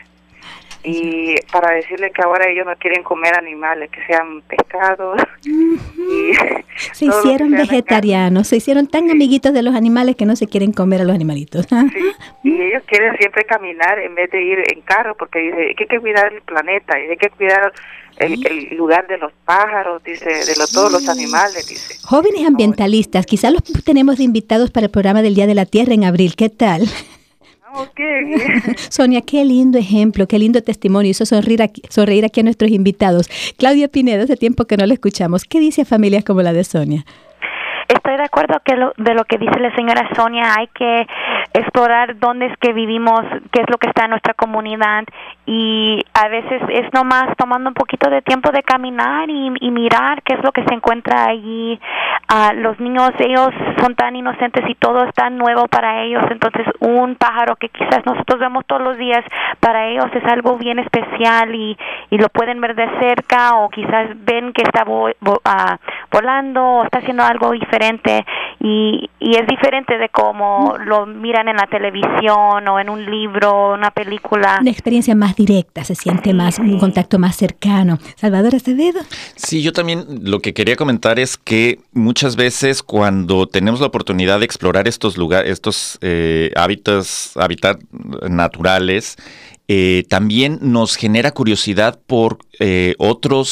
Y para decirles que ahora ellos no quieren comer animales, que sean pescados. Se hicieron vegetarianos, se hicieron tan amiguitos de los animales que no se quieren comer a los animalitos. Y ellos quieren siempre caminar en vez de ir en carro, porque dice que hay que cuidar el planeta, y hay que cuidar el lugar de los pájaros, dice, todos los animales, dice. Jóvenes ambientalistas, quizás los tenemos de invitados para el programa del Día de la Tierra en abril. ¿Qué tal? Okay. Sonia, qué lindo ejemplo, qué lindo testimonio, hizo sonreír aquí a nuestros invitados. Claudia Pinedo, hace tiempo que no la escuchamos. ¿Qué dice a familias como la de Sonia? Estoy de acuerdo de lo que dice la señora Sonia. Hay que explorar dónde es que vivimos, qué es lo que está en nuestra comunidad, y a veces es nomás tomando un poquito de tiempo de caminar y mirar qué es lo que se encuentra allí. Los niños, ellos son tan inocentes y todo es tan nuevo para ellos, entonces un pájaro que quizás nosotros vemos todos los días, para ellos es algo bien especial y lo pueden ver de cerca, o quizás ven que está volando o está haciendo algo diferente, y es diferente de cómo lo miran en la televisión o en un libro, una película. Una experiencia más directa, se siente más, un contacto más cercano. Salvador Acevedo. Sí, yo también lo que quería comentar es que muchas veces cuando tenemos la oportunidad de explorar estos lugares, estos hábitats naturales, también nos genera curiosidad por otros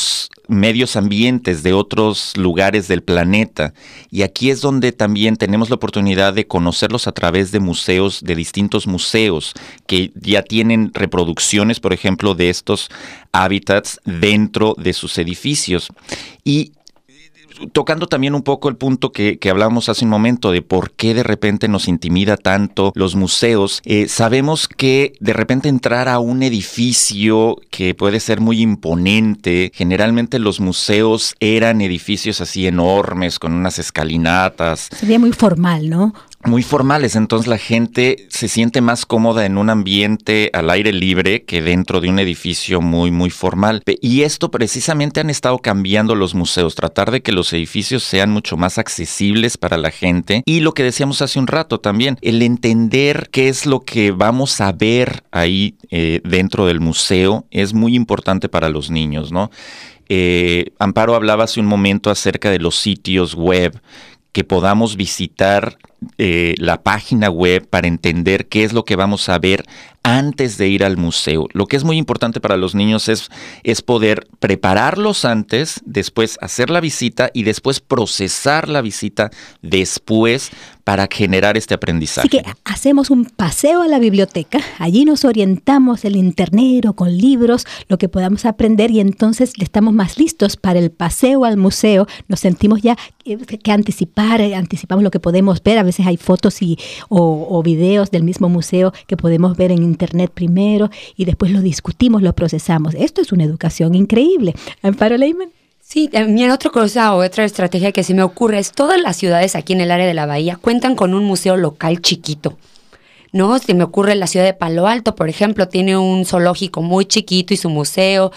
medios ambientes de otros lugares del planeta. Y aquí es donde también tenemos la oportunidad de conocerlos a través de museos, de distintos museos que ya tienen reproducciones, por ejemplo, de estos hábitats dentro de sus edificios. Y tocando también un poco el punto que hablábamos hace un momento de por qué de repente nos intimida tanto los museos, sabemos que de repente entrar a un edificio que puede ser muy imponente, generalmente los museos eran edificios así enormes con unas escalinatas. Sería muy formal, ¿no? Muy formales, entonces la gente se siente más cómoda en un ambiente al aire libre que dentro de un edificio muy, muy formal. Y esto precisamente han estado cambiando los museos, tratar de que los edificios sean mucho más accesibles para la gente. Y lo que decíamos hace un rato también, el entender qué es lo que vamos a ver ahí dentro del museo es muy importante para los niños, ¿no? Amparo hablaba hace un momento acerca de los sitios web, que podamos visitar la página web para entender qué es lo que vamos a ver antes de ir al museo. Lo que es muy importante para los niños es poder prepararlos antes, después hacer la visita y después procesar la visita después para generar este aprendizaje. Así que hacemos un paseo a la biblioteca, allí nos orientamos el internet o con libros, lo que podamos aprender, y entonces estamos más listos para el paseo al museo. Nos sentimos ya que anticipamos lo que podemos ver. A veces hay fotos o videos del mismo museo que podemos ver en internet primero y después lo discutimos, lo procesamos. Esto es una educación increíble. Amparo Lehmann. Sí, también otra estrategia que se me ocurre es todas las ciudades aquí en el área de la Bahía cuentan con un museo local chiquito, ¿no? Se me ocurre la ciudad de Palo Alto, por ejemplo, tiene un zoológico muy chiquito y su museo,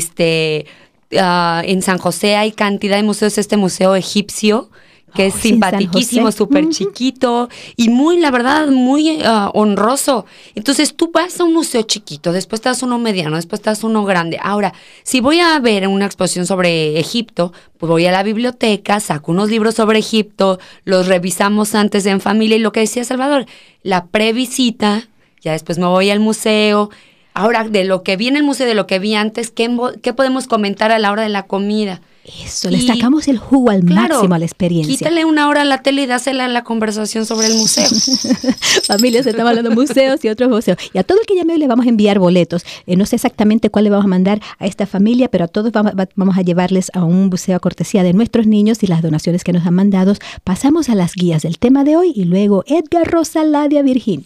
en San José hay cantidad de museos, este museo egipcio, que es simpaticísimo, súper chiquito y muy, la verdad, muy honroso. Entonces tú vas a un museo chiquito, después te das uno mediano, después te das uno grande. Ahora, si voy a ver una exposición sobre Egipto, pues voy a la biblioteca, saco unos libros sobre Egipto, los revisamos antes en familia y lo que decía Salvador, la previsita, ya después me voy al museo. Ahora, de lo que vi en el museo, de lo que vi antes, ¿qué podemos comentar a la hora de la comida? Eso, le sacamos el jugo al máximo a la experiencia. Quítale una hora a la tele y dásela en la conversación sobre el museo. Familias, estamos hablando de museos y otros museos. Y a todo el que llame hoy le vamos a enviar boletos. No sé exactamente cuál le vamos a mandar a esta familia, pero a todos vamos a llevarles a un museo a cortesía de nuestros niños y las donaciones que nos han mandado. Pasamos a las guías del tema de hoy y luego Edgar, Rosa, Ladia, Virginia.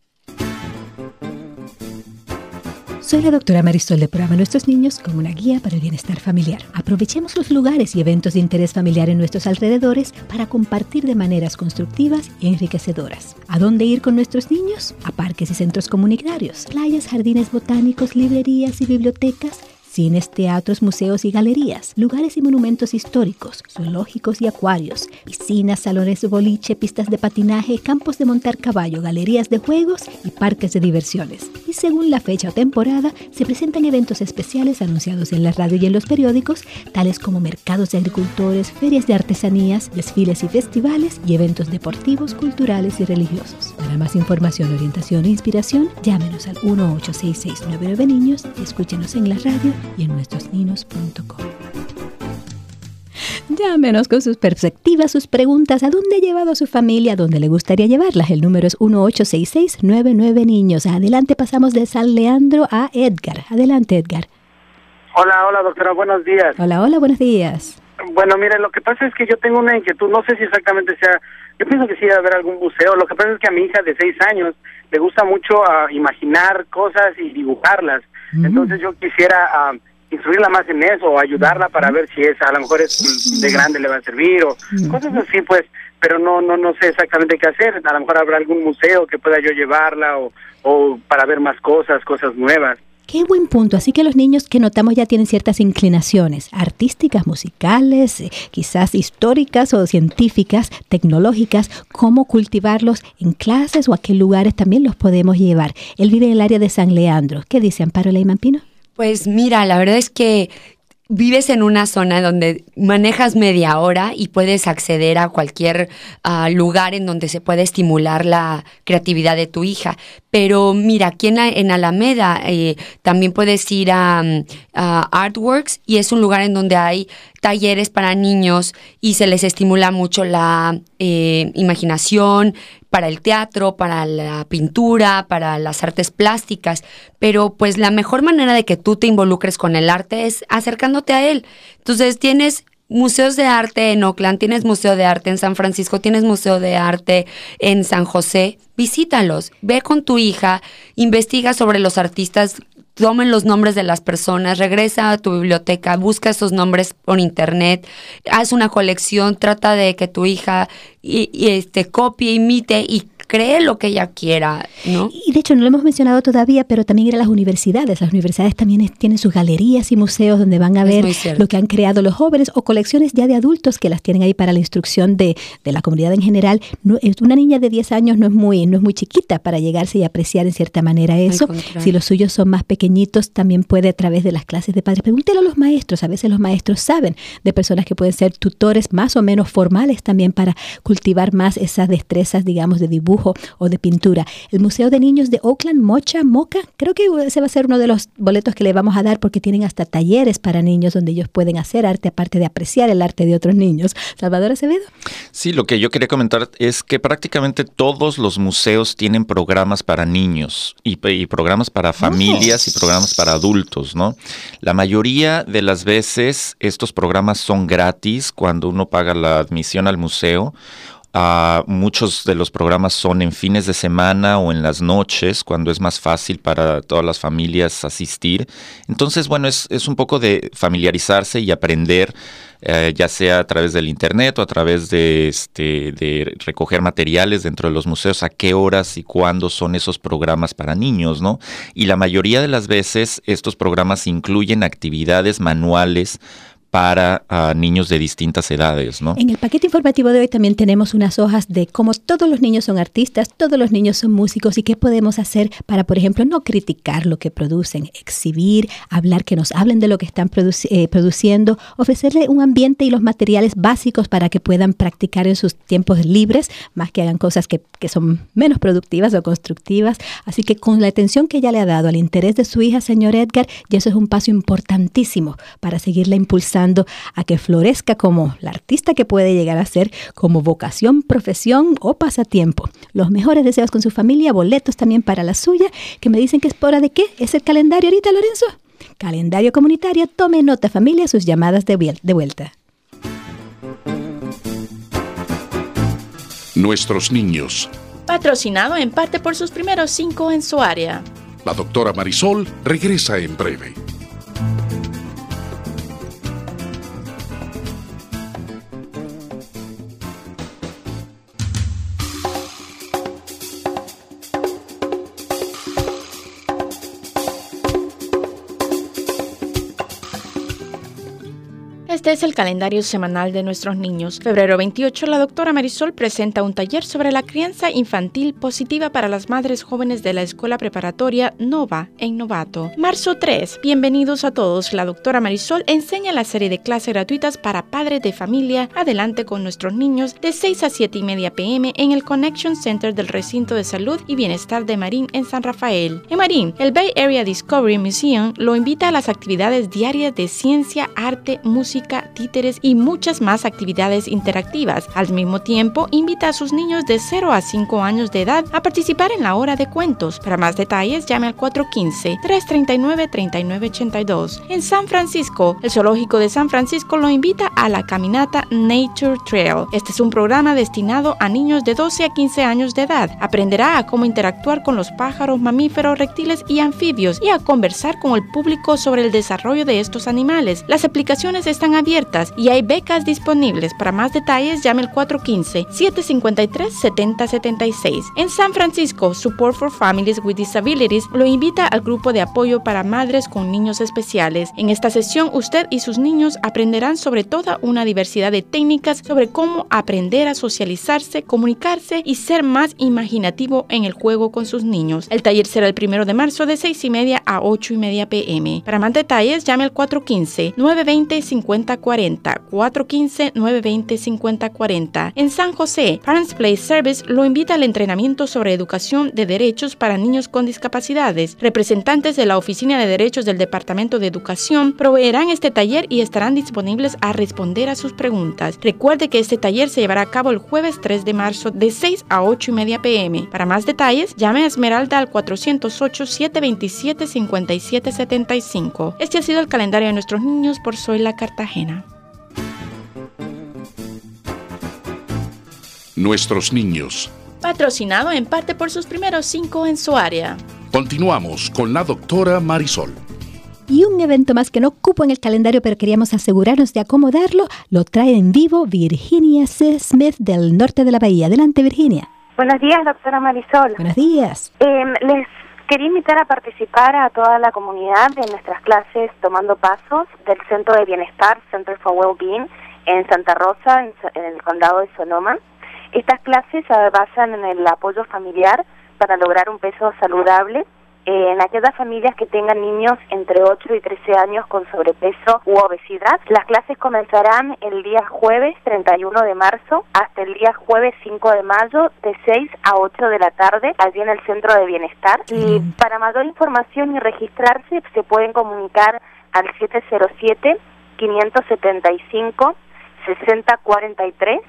Soy la doctora Marisol del programa Nuestros Niños con una guía para el bienestar familiar. Aprovechemos los lugares y eventos de interés familiar en nuestros alrededores para compartir de maneras constructivas y enriquecedoras. ¿A dónde ir con nuestros niños? A parques y centros comunitarios, playas, jardines botánicos, librerías y bibliotecas, cines, teatros, museos y galerías, lugares y monumentos históricos, zoológicos y acuarios, piscinas, salones de boliche, pistas de patinaje, campos de montar caballo, galerías de juegos y parques de diversiones. Y según la fecha o temporada, se presentan eventos especiales anunciados en la radio y en los periódicos, tales como mercados de agricultores, ferias de artesanías, desfiles y festivales y eventos deportivos, culturales y religiosos. Para más información, orientación e inspiración, llámenos al 1-866-99-Niños y escúchenos en la radio y en nuestrosniños.com. Llámenos con sus perspectivas, sus preguntas, a dónde ha llevado a su familia, a dónde le gustaría llevarlas. El número es 1-866-99-Niños. Adelante, pasamos de San Leandro a Edgar. Adelante, Edgar. Hola, doctora, buenos días. Hola, buenos días. Bueno, mire, lo que pasa es que yo tengo una inquietud, no sé si exactamente sea, yo pienso que sí debe haber algún museo. Lo que pasa es que a mi hija de 6 años le gusta mucho imaginar cosas y dibujarlas. Entonces yo quisiera instruirla más en eso, o ayudarla para ver si a lo mejor es de grande le va a servir, o cosas así, pues, pero no sé exactamente qué hacer. A lo mejor habrá algún museo que pueda yo llevarla, o para ver más cosas nuevas. Qué buen punto. Así que los niños que notamos ya tienen ciertas inclinaciones artísticas, musicales, quizás históricas o científicas, tecnológicas. ¿Cómo cultivarlos en clases o a qué lugares también los podemos llevar? Él vive en el área de San Leandro. ¿Qué dice Amparo Lehmann Pino? Pues mira, la verdad es que vives en una zona donde manejas media hora y puedes acceder a cualquier lugar en donde se puede estimular la creatividad de tu hija. Pero mira, aquí en Alameda también puedes ir a Artworks, y es un lugar en donde hay talleres para niños y se les estimula mucho la imaginación, para el teatro, para la pintura, para las artes plásticas. Pero pues la mejor manera de que tú te involucres con el arte es acercándote a él. Entonces tienes museos de arte en Oakland, tienes museo de arte en San Francisco, tienes museo de arte en San José. Visítalos, ve con tu hija, investiga sobre los artistas, tomen los nombres de las personas, regresa a tu biblioteca, busca esos nombres por internet, haz una colección, trata de que tu hija copie, imite y cree lo que ella quiera, ¿no? Y de hecho no lo hemos mencionado todavía, pero también ir a las universidades. Las universidades también tienen sus galerías y museos donde van a ver lo que han creado los jóvenes, o colecciones ya de adultos que las tienen ahí para la instrucción de la comunidad en general. Una niña de 10 años no es muy chiquita para llegarse y apreciar en cierta manera eso. Si los suyos son más pequeñitos, también puede a través de las clases de padres. Pregúntelo a los maestros. A veces los maestros saben de personas que pueden ser tutores más o menos formales también para cultivar más esas destrezas, digamos, de dibujo o de pintura. El Museo de Niños de Oakland, Mocha, creo que ese va a ser uno de los boletos que le vamos a dar, porque tienen hasta talleres para niños donde ellos pueden hacer arte, aparte de apreciar el arte de otros niños. Salvador Acevedo. Sí, lo que yo quería comentar es que prácticamente todos los museos tienen programas para niños y programas para familias y programas para adultos, ¿no? La mayoría de las veces estos programas son gratis cuando uno paga la admisión al museo. Muchos de los programas son en fines de semana o en las noches, cuando es más fácil para todas las familias asistir. Entonces, bueno, es un poco de familiarizarse y aprender, ya sea a través del internet o a través de recoger materiales dentro de los museos, a qué horas y cuándo son esos programas para niños, ¿no? Y la mayoría de las veces estos programas incluyen actividades manuales para niños de distintas edades, ¿no? En el paquete informativo de hoy también tenemos unas hojas de cómo todos los niños son artistas, todos los niños son músicos, y qué podemos hacer para, por ejemplo, no criticar lo que producen, exhibir, que nos hablen de lo que están produciendo, ofrecerle un ambiente y los materiales básicos para que puedan practicar en sus tiempos libres, más que hagan cosas que son menos productivas o constructivas. Así que con la atención que ella le ha dado al interés de su hija, señor Edgar, y eso es un paso importantísimo para seguirla impulsando a que florezca como la artista que puede llegar a ser, como vocación, profesión o pasatiempo. Los mejores deseos con su familia, boletos también para la suya, que me dicen que es hora de qué. ¿Es el calendario ahorita, Lorenzo? Calendario comunitario. Tome nota, familia, sus llamadas de vuelta. Nuestros niños. Patrocinado en parte por sus primeros 5 en su área. La doctora Marisol regresa en breve. Este es el calendario semanal de nuestros niños. Febrero 28, la doctora Marisol presenta un taller sobre la crianza infantil positiva para las madres jóvenes de la escuela preparatoria Nova en Novato. Marzo 3, bienvenidos a todos. La doctora Marisol enseña la serie de clases gratuitas para padres de familia. Adelante con nuestros niños de 6 a 7:30 p.m. en el Connection Center del Recinto de Salud y Bienestar de Marín en San Rafael. En Marín, el Bay Area Discovery Museum lo invita a las actividades diarias de ciencia, arte, música, títeres y muchas más actividades interactivas. Al mismo tiempo, invita a sus niños de 0 a 5 años de edad a participar en la hora de cuentos. Para más detalles, llame al 415-339-3982. En San Francisco, el Zoológico de San Francisco lo invita a la caminata Nature Trail. Este es un programa destinado a niños de 12 a 15 años de edad. Aprenderá a cómo interactuar con los pájaros, mamíferos, reptiles y anfibios, y a conversar con el público sobre el desarrollo de estos animales. Las aplicaciones están abiertas y hay becas disponibles. Para más detalles, llame al 415-753-7076. En San Francisco, Support for Families with Disabilities lo invita al grupo de apoyo para madres con niños especiales. En esta sesión, usted y sus niños aprenderán sobre toda una diversidad de técnicas sobre cómo aprender a socializarse, comunicarse y ser más imaginativo en el juego con sus niños. El taller será el 1 de marzo de 6:30 a 8:30 p.m. Para más detalles, llame al 415-920-5040. 415-920-5040. En San José, Parents Play Service lo invita al entrenamiento sobre educación de derechos para niños con discapacidades. Representantes de la Oficina de Derechos del Departamento de Educación proveerán este taller y estarán disponibles a responder a sus preguntas. Recuerde que este taller se llevará a cabo el jueves 3 de marzo de 6 a 8:30 p.m. Para más detalles, llame a Esmeralda al 408-727-5775. Este ha sido el calendario de nuestros niños por Zoila Cartagena. Nuestros niños. Patrocinado en parte por sus primeros 5 en su área. Continuamos con la doctora Marisol. Y un evento más que no cupo en el calendario, pero queríamos asegurarnos de acomodarlo, lo trae en vivo Virginia C. Smith del norte de la Bahía. Adelante, Virginia. Buenos días, doctora Marisol. Buenos días. Les quería invitar a participar a toda la comunidad de nuestras clases Tomando Pasos del Centro de Bienestar, Center for Wellbeing, en Santa Rosa, en el condado de Sonoma. Estas clases se basan en el apoyo familiar para lograr un peso saludable en aquellas familias que tengan niños entre 8 y 13 años con sobrepeso u obesidad. Las clases comenzarán el día jueves 31 de marzo hasta el día jueves 5 de mayo de 6 a 8 de la tarde allí en el Centro de Bienestar. Y para mayor información y registrarse se pueden comunicar al 707-575 6043,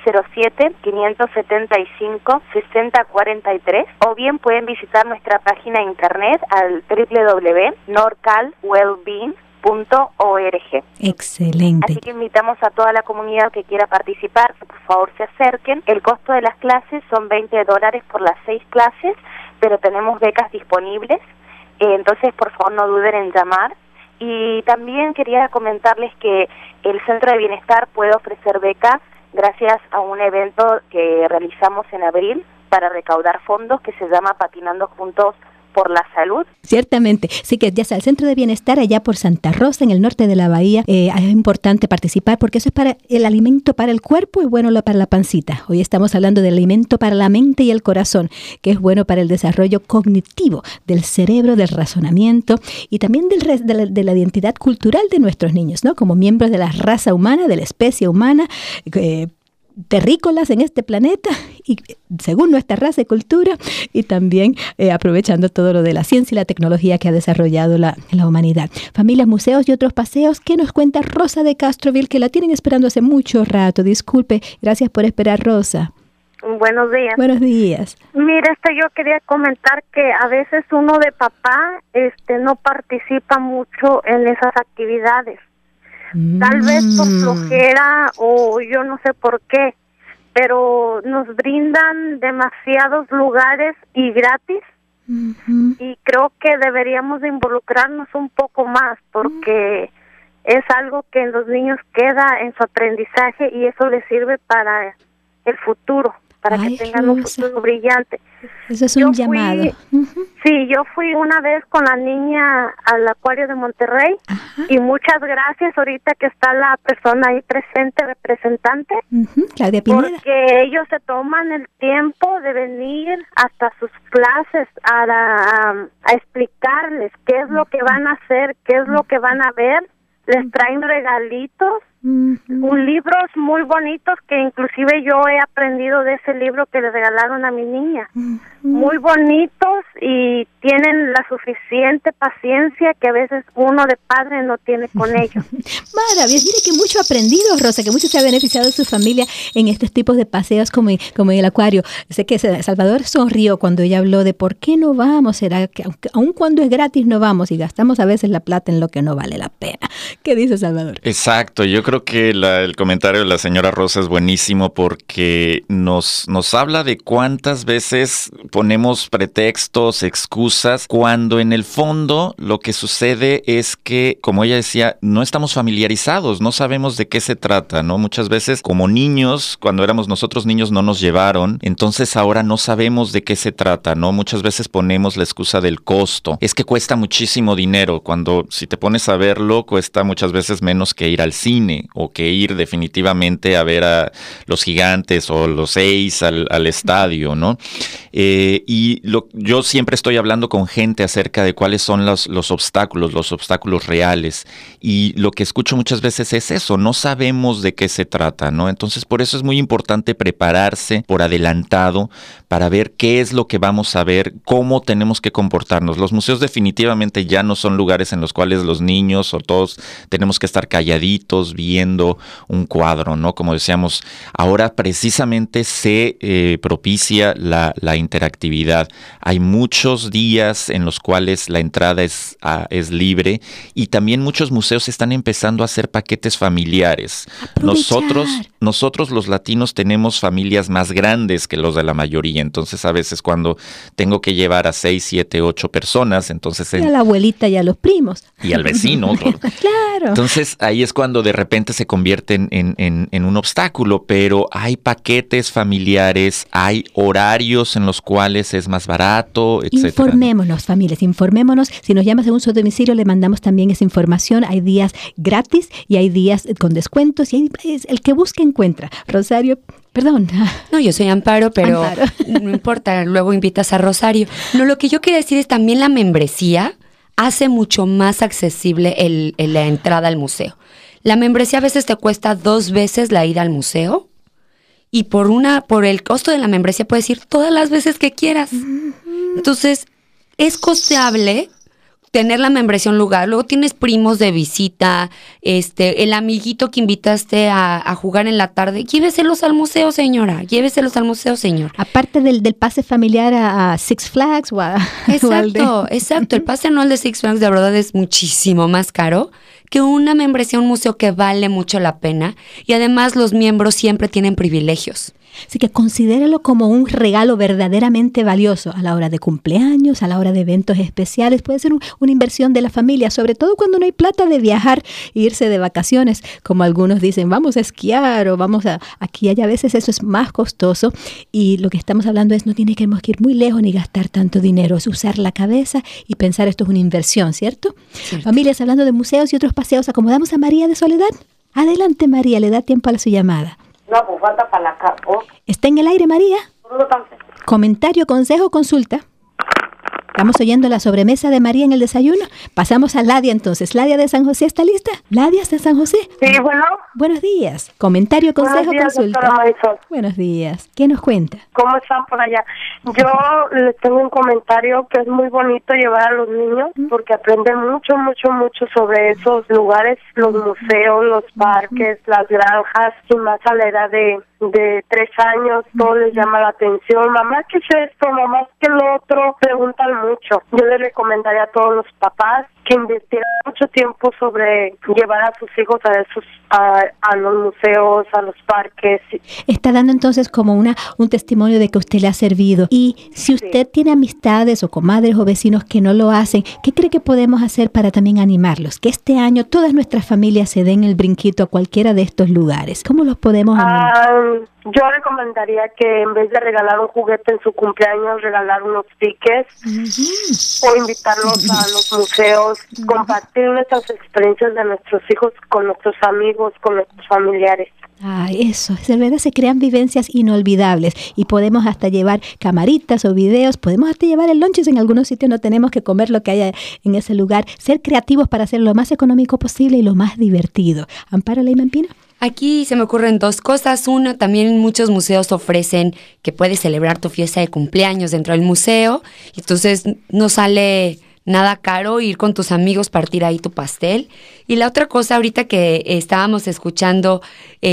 707-575-6043, o bien pueden visitar nuestra página de internet al www.norcalwellbeing.org. Excelente. Así que invitamos a toda la comunidad que quiera participar, que por favor se acerquen. El costo de las clases son $20 por las 6 clases, pero tenemos becas disponibles, entonces por favor no duden en llamar. Y también quería comentarles que el Centro de Bienestar puede ofrecer becas gracias a un evento que realizamos en abril para recaudar fondos que se llama Patinando Juntos por la Salud. Ciertamente, sí, que ya sea el Centro de Bienestar allá por Santa Rosa, en el norte de la Bahía, es importante participar porque eso es para el alimento para el cuerpo y bueno para la pancita. Hoy estamos hablando del alimento para la mente y el corazón, que es bueno para el desarrollo cognitivo del cerebro, del razonamiento y también de la identidad cultural de nuestros niños, ¿no? Como miembros de la raza humana, de la especie humana, terrícolas en este planeta y según nuestra raza y cultura, y también aprovechando todo lo de la ciencia y la tecnología que ha desarrollado la humanidad. Familias, museos y otros paseos. ¿Qué nos cuenta Rosa de Castroville, que la tienen esperando hace mucho rato? Disculpe, gracias por esperar, Rosa. Buenos días. Buenos días. Mira, yo quería comentar que a veces uno de papá no participa mucho en esas actividades. Tal vez por flojera o yo no sé por qué, pero nos brindan demasiados lugares y gratis, y creo que deberíamos de involucrarnos un poco más porque es algo que en los niños queda en su aprendizaje y eso les sirve para el futuro, para que tengan un futuro brillante. Eso es un llamado. Sí, yo fui una vez con la niña al Acuario de Monterrey. Y muchas gracias ahorita que está la persona ahí presente, representante, Claudia Pineda. porque ellos se toman el tiempo de venir hasta sus clases a explicarles qué es lo que van a hacer, qué es lo que van a ver. Les traen regalitos, libros muy bonitos que inclusive yo he aprendido de ese libro que le regalaron a mi niña. Muy bonitos y tienen la suficiente paciencia que a veces uno de padre no tiene con ellos. Maravilloso. Mire que mucho ha aprendido, Rosa, que mucho se ha beneficiado de su familia en estos tipos de paseos como en el acuario. Sé que Salvador sonrió cuando ella habló de por qué no vamos, será que aun cuando es gratis no vamos y gastamos a veces la plata en lo que no vale la pena. ¿Qué dice Salvador? Exacto, yo creo creo que el comentario de la señora Rosa es buenísimo porque nos habla de cuántas veces ponemos pretextos, excusas, cuando en el fondo lo que sucede es que, como ella decía, no estamos familiarizados, no sabemos de qué se trata, ¿no? Muchas veces como niños, cuando éramos nosotros niños no nos llevaron, entonces ahora no sabemos de qué se trata, ¿no? Muchas veces ponemos la excusa del costo. Es que cuesta muchísimo dinero, cuando si te pones a verlo, cuesta muchas veces menos que ir al cine o que ir definitivamente a ver a los Gigantes o los 6 al estadio, ¿no? Yo siempre estoy hablando con gente acerca de cuáles son los obstáculos reales, y lo que escucho muchas veces es eso, no sabemos de qué se trata, ¿no? Entonces por eso es muy importante prepararse por adelantado para ver qué es lo que vamos a ver, cómo tenemos que comportarnos. Los museos definitivamente ya no son lugares en los cuales los niños o todos tenemos que estar calladitos viendo un cuadro, ¿no? Como decíamos, ahora precisamente se propicia la interactividad. Hay muchos días en los cuales la entrada es libre, y también muchos museos están empezando a hacer paquetes familiares. Nosotros los latinos tenemos familias más grandes que los de la mayoría, entonces a veces cuando tengo que llevar a 6, 7, 8 personas, entonces... Y a la abuelita y a los primos. Y al vecino. Claro. Entonces ahí es cuando de repente se convierten en un obstáculo, pero hay paquetes familiares, hay horarios en los cuales es más barato, etc. Informémonos, familias, informémonos. Si nos llamas a un solo domicilio, le mandamos también esa información. Hay días gratis y hay días con descuentos, y el que busca encuentra. Rosario, perdón. No, yo soy Amparo, pero no importa, luego invitas a Rosario. No, lo que yo quería decir es también la membresía hace mucho más accesible la entrada al museo. La membresía a veces te cuesta 2 veces la ida al museo, y por el costo de la membresía puedes ir todas las veces que quieras. Entonces, es costeable tener la membresía en un lugar. Luego tienes primos de visita, el amiguito que invitaste a jugar en la tarde, lléveselos al museo, señora, lléveselos al museo, señor. Aparte del pase familiar a Six Flags o a... Exacto. El pase anual de Six Flags de verdad es muchísimo más caro que una membresía a un museo, que vale mucho la pena, y además los miembros siempre tienen privilegios. Así que considéralo como un regalo verdaderamente valioso a la hora de cumpleaños, a la hora de eventos especiales. Puede ser una inversión de la familia, sobre todo cuando no hay plata de viajar e irse de vacaciones, como algunos dicen, vamos a esquiar o vamos aquí y allá. A veces eso es más costoso, y lo que estamos hablando es no tenemos que ir muy lejos ni gastar tanto dinero, es usar la cabeza y pensar esto es una inversión, ¿cierto? Familias, hablando de museos y otros paseos, acomodamos a María de Soledad. Adelante, María, le da tiempo a su llamada. No, pues falta para la capo. ¿Está en el aire, María? Comentario, consejo, consulta. Estamos oyendo la sobremesa de María en el desayuno. Pasamos a Ladia entonces. Ladia de San José, ¿está lista? Ladia de San José. Sí, bueno. Buenos días. Comentario, consejo, Buenos días, consulta. doctora Marisol. Buenos días. ¿Qué nos cuenta? ¿Cómo están por allá? Yo les tengo un comentario que es muy bonito llevar a los niños porque aprenden mucho sobre esos lugares, los museos, los parques, las granjas, y más a la edad de 3 años, todo les llama la atención. Mamá, ¿qué es esto? Mamá, ¿qué es lo otro? Preguntan mucho. Yo les recomendaría a todos los papás que invirtieran mucho tiempo sobre llevar a sus hijos a los museos, a los parques. Está dando entonces como un testimonio de que usted le ha servido. Y si usted tiene amistades o comadres o vecinos que no lo hacen, ¿qué cree que podemos hacer para también animarlos? Que este año todas nuestras familias se den el brinquito a cualquiera de estos lugares. ¿Cómo los podemos animar? Yo recomendaría que en vez de regalar un juguete en su cumpleaños, regalar unos tickets o invitarlos a los museos, compartir nuestras experiencias de nuestros hijos con nuestros amigos, con nuestros familiares. Eso, es verdad, se crean vivencias inolvidables y podemos hasta llevar camaritas o videos, podemos hasta llevar el lunches. En algunos sitios no tenemos que comer lo que haya en ese lugar, ser creativos para hacer lo más económico posible y lo más divertido. Amparo Leyman Pino. Aquí se me ocurren 2 cosas. Una, también muchos museos ofrecen que puedes celebrar tu fiesta de cumpleaños dentro del museo, entonces no sale nada caro ir con tus amigos, partir ahí tu pastel. Y la otra cosa, ahorita que estábamos escuchando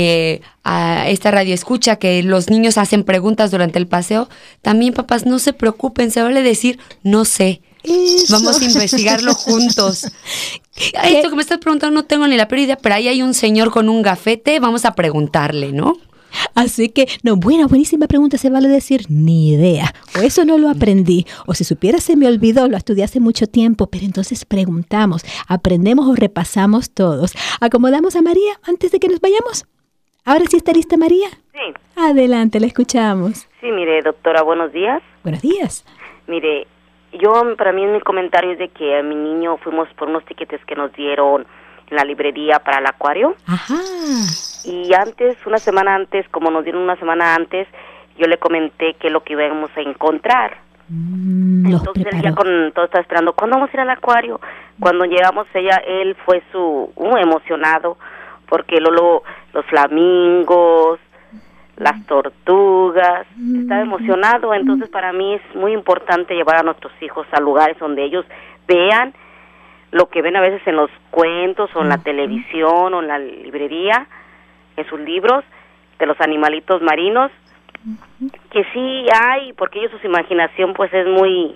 a esta radio escucha, que los niños hacen preguntas durante el paseo, también papás no se preocupen, se vale decir no sé. Eso. Vamos a investigarlo juntos. Esto que me estás preguntando no tengo ni la peor idea, pero ahí hay un señor con un gafete, vamos a preguntarle, ¿no? Así que, buenísima pregunta, se vale decir ni idea, o eso no lo aprendí, o si supiera se me olvidó, lo estudié hace mucho tiempo, pero entonces preguntamos, aprendemos o repasamos todos. Acomodamos a María antes de que nos vayamos. ¿Ahora sí está lista María? Sí. Adelante, la escuchamos. Sí, mire, doctora, buenos días. Buenos días. Mire, para mí mi comentario es de que a mi niño fuimos por unos tiquetes que nos dieron en la librería para el acuario. Ajá. Y una semana antes, como nos dieron una semana antes, yo le comenté que lo que íbamos a encontrar. Entonces él ya todo estaba esperando, ¿cuándo vamos a ir al acuario? Cuando llegamos él fue emocionado, porque los flamingos, las tortugas, estaba emocionado. Entonces para mí es muy importante llevar a nuestros hijos a lugares donde ellos vean lo que ven a veces en los cuentos o en la televisión o en la librería, en sus libros, de los animalitos marinos, que sí hay, porque ellos su imaginación pues es muy,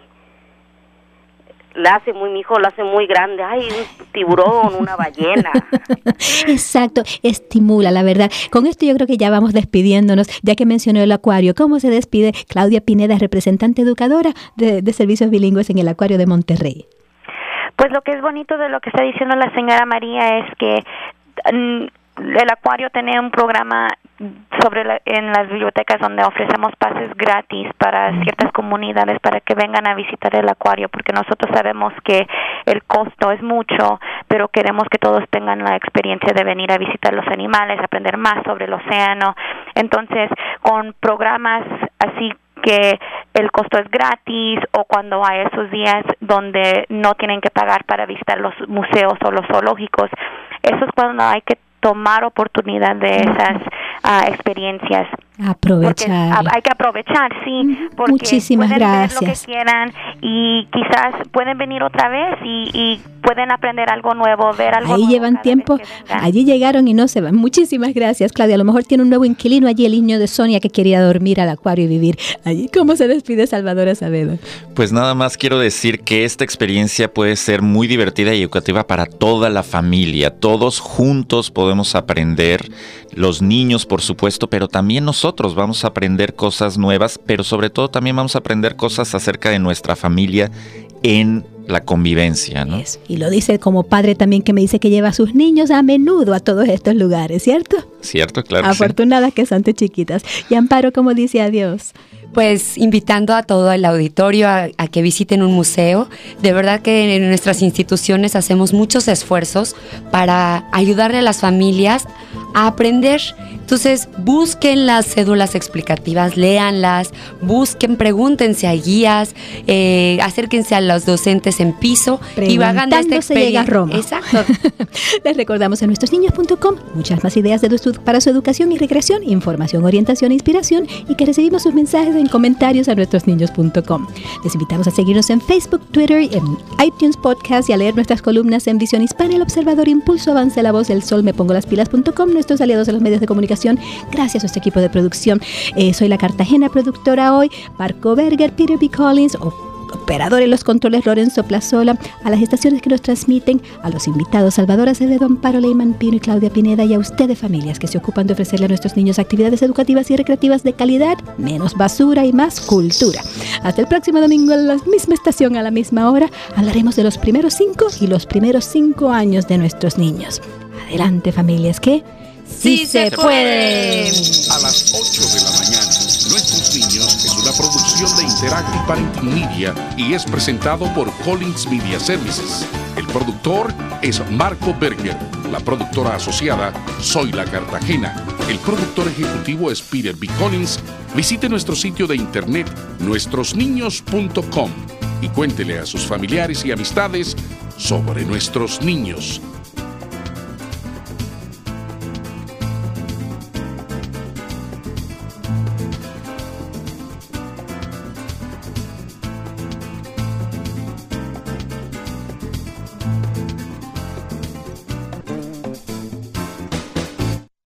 mi hijo lo hace muy grande, un tiburón, una ballena. Exacto, estimula, la verdad. Con esto yo creo que ya vamos despidiéndonos, ya que mencionó el acuario. ¿Cómo se despide Claudia Pineda, representante educadora de servicios bilingües en el Acuario de Monterrey? Pues lo que es bonito de lo que está diciendo la señora María es que el acuario tiene un programa en las bibliotecas donde ofrecemos pases gratis para ciertas comunidades para que vengan a visitar el acuario, porque nosotros sabemos que el costo es mucho, pero queremos que todos tengan la experiencia de venir a visitar los animales, aprender más sobre el océano. Entonces, con programas así que el costo es gratis, o cuando hay esos días donde no tienen que pagar para visitar los museos o los zoológicos, eso es cuando hay que tomar oportunidad de esas experiencias. Aprovechar. Hay que aprovechar, sí, porque muchísimas pueden gracias. ver lo que quieran y quizás pueden venir otra vez y pueden aprender algo nuevo, ver algo nuevo. Ahí llevan tiempo, allí llegaron y no se van. Muchísimas gracias, Claudia. A lo mejor tiene un nuevo inquilino allí, el niño de Sonia, que quería dormir al acuario y vivir allí. ¿Cómo se despide Salvador Acevedo? Pues nada más quiero decir que esta experiencia puede ser muy divertida y educativa para toda la familia. Todos juntos podemos aprender, los niños por supuesto, pero también nosotros vamos a aprender cosas nuevas, pero sobre todo también vamos a aprender cosas acerca de nuestra familia en la convivencia, ¿no? Y lo dice como padre también, que me dice que lleva a sus niños a menudo a todos estos lugares, ¿cierto? Cierto, claro. Afortunadas que son tus chiquitas. Y Amparo, ¿cómo dice adiós? Pues invitando a todo el auditorio a que visiten un museo. De verdad que en nuestras instituciones hacemos muchos esfuerzos para ayudarle a las familias a aprender. Entonces, busquen las cédulas explicativas, léanlas, pregúntense a guías, acérquense a los docentes en piso y hagan de esta experiencia. Llega a Roma. Exacto. Les recordamos en nuestrosniños.com muchas más ideas para su educación y recreación, información, orientación e inspiración, y que recibimos sus mensajes en comentarios a nuestrosniños.com. Les invitamos a seguirnos en Facebook, Twitter, en iTunes Podcast, y a leer nuestras columnas en Visión Hispana, El Observador, Impulso, Avance la Voz, El Sol, mepongoلاspilas.com, nuestros aliados en los medios de comunicación. Gracias a este equipo de producción. Soy la Cartagena, productora hoy, Marco Berger, Peter B. Collins, operador en los controles Lorenzo Plazola, a las estaciones que nos transmiten, a los invitados Salvador Acevedo, Amparo Leyman Pino y Claudia Pineda, y a ustedes, familias que se ocupan de ofrecerle a nuestros niños actividades educativas y recreativas de calidad, menos basura y más cultura. Hasta el próximo domingo en la misma estación, a la misma hora, hablaremos de los primeros 5 y los primeros 5 años de nuestros niños. Adelante, familias, que ¡sí se puede! A las 8 de la mañana, Nuestros Niños es una producción de Interactive Parenting Media y es presentado por Collins Media Services. El productor es Marco Berger. La productora asociada, Soy la Cartagena. El productor ejecutivo es Peter B. Collins. Visite nuestro sitio de internet, nuestrosniños.com, y cuéntele a sus familiares y amistades sobre nuestros niños.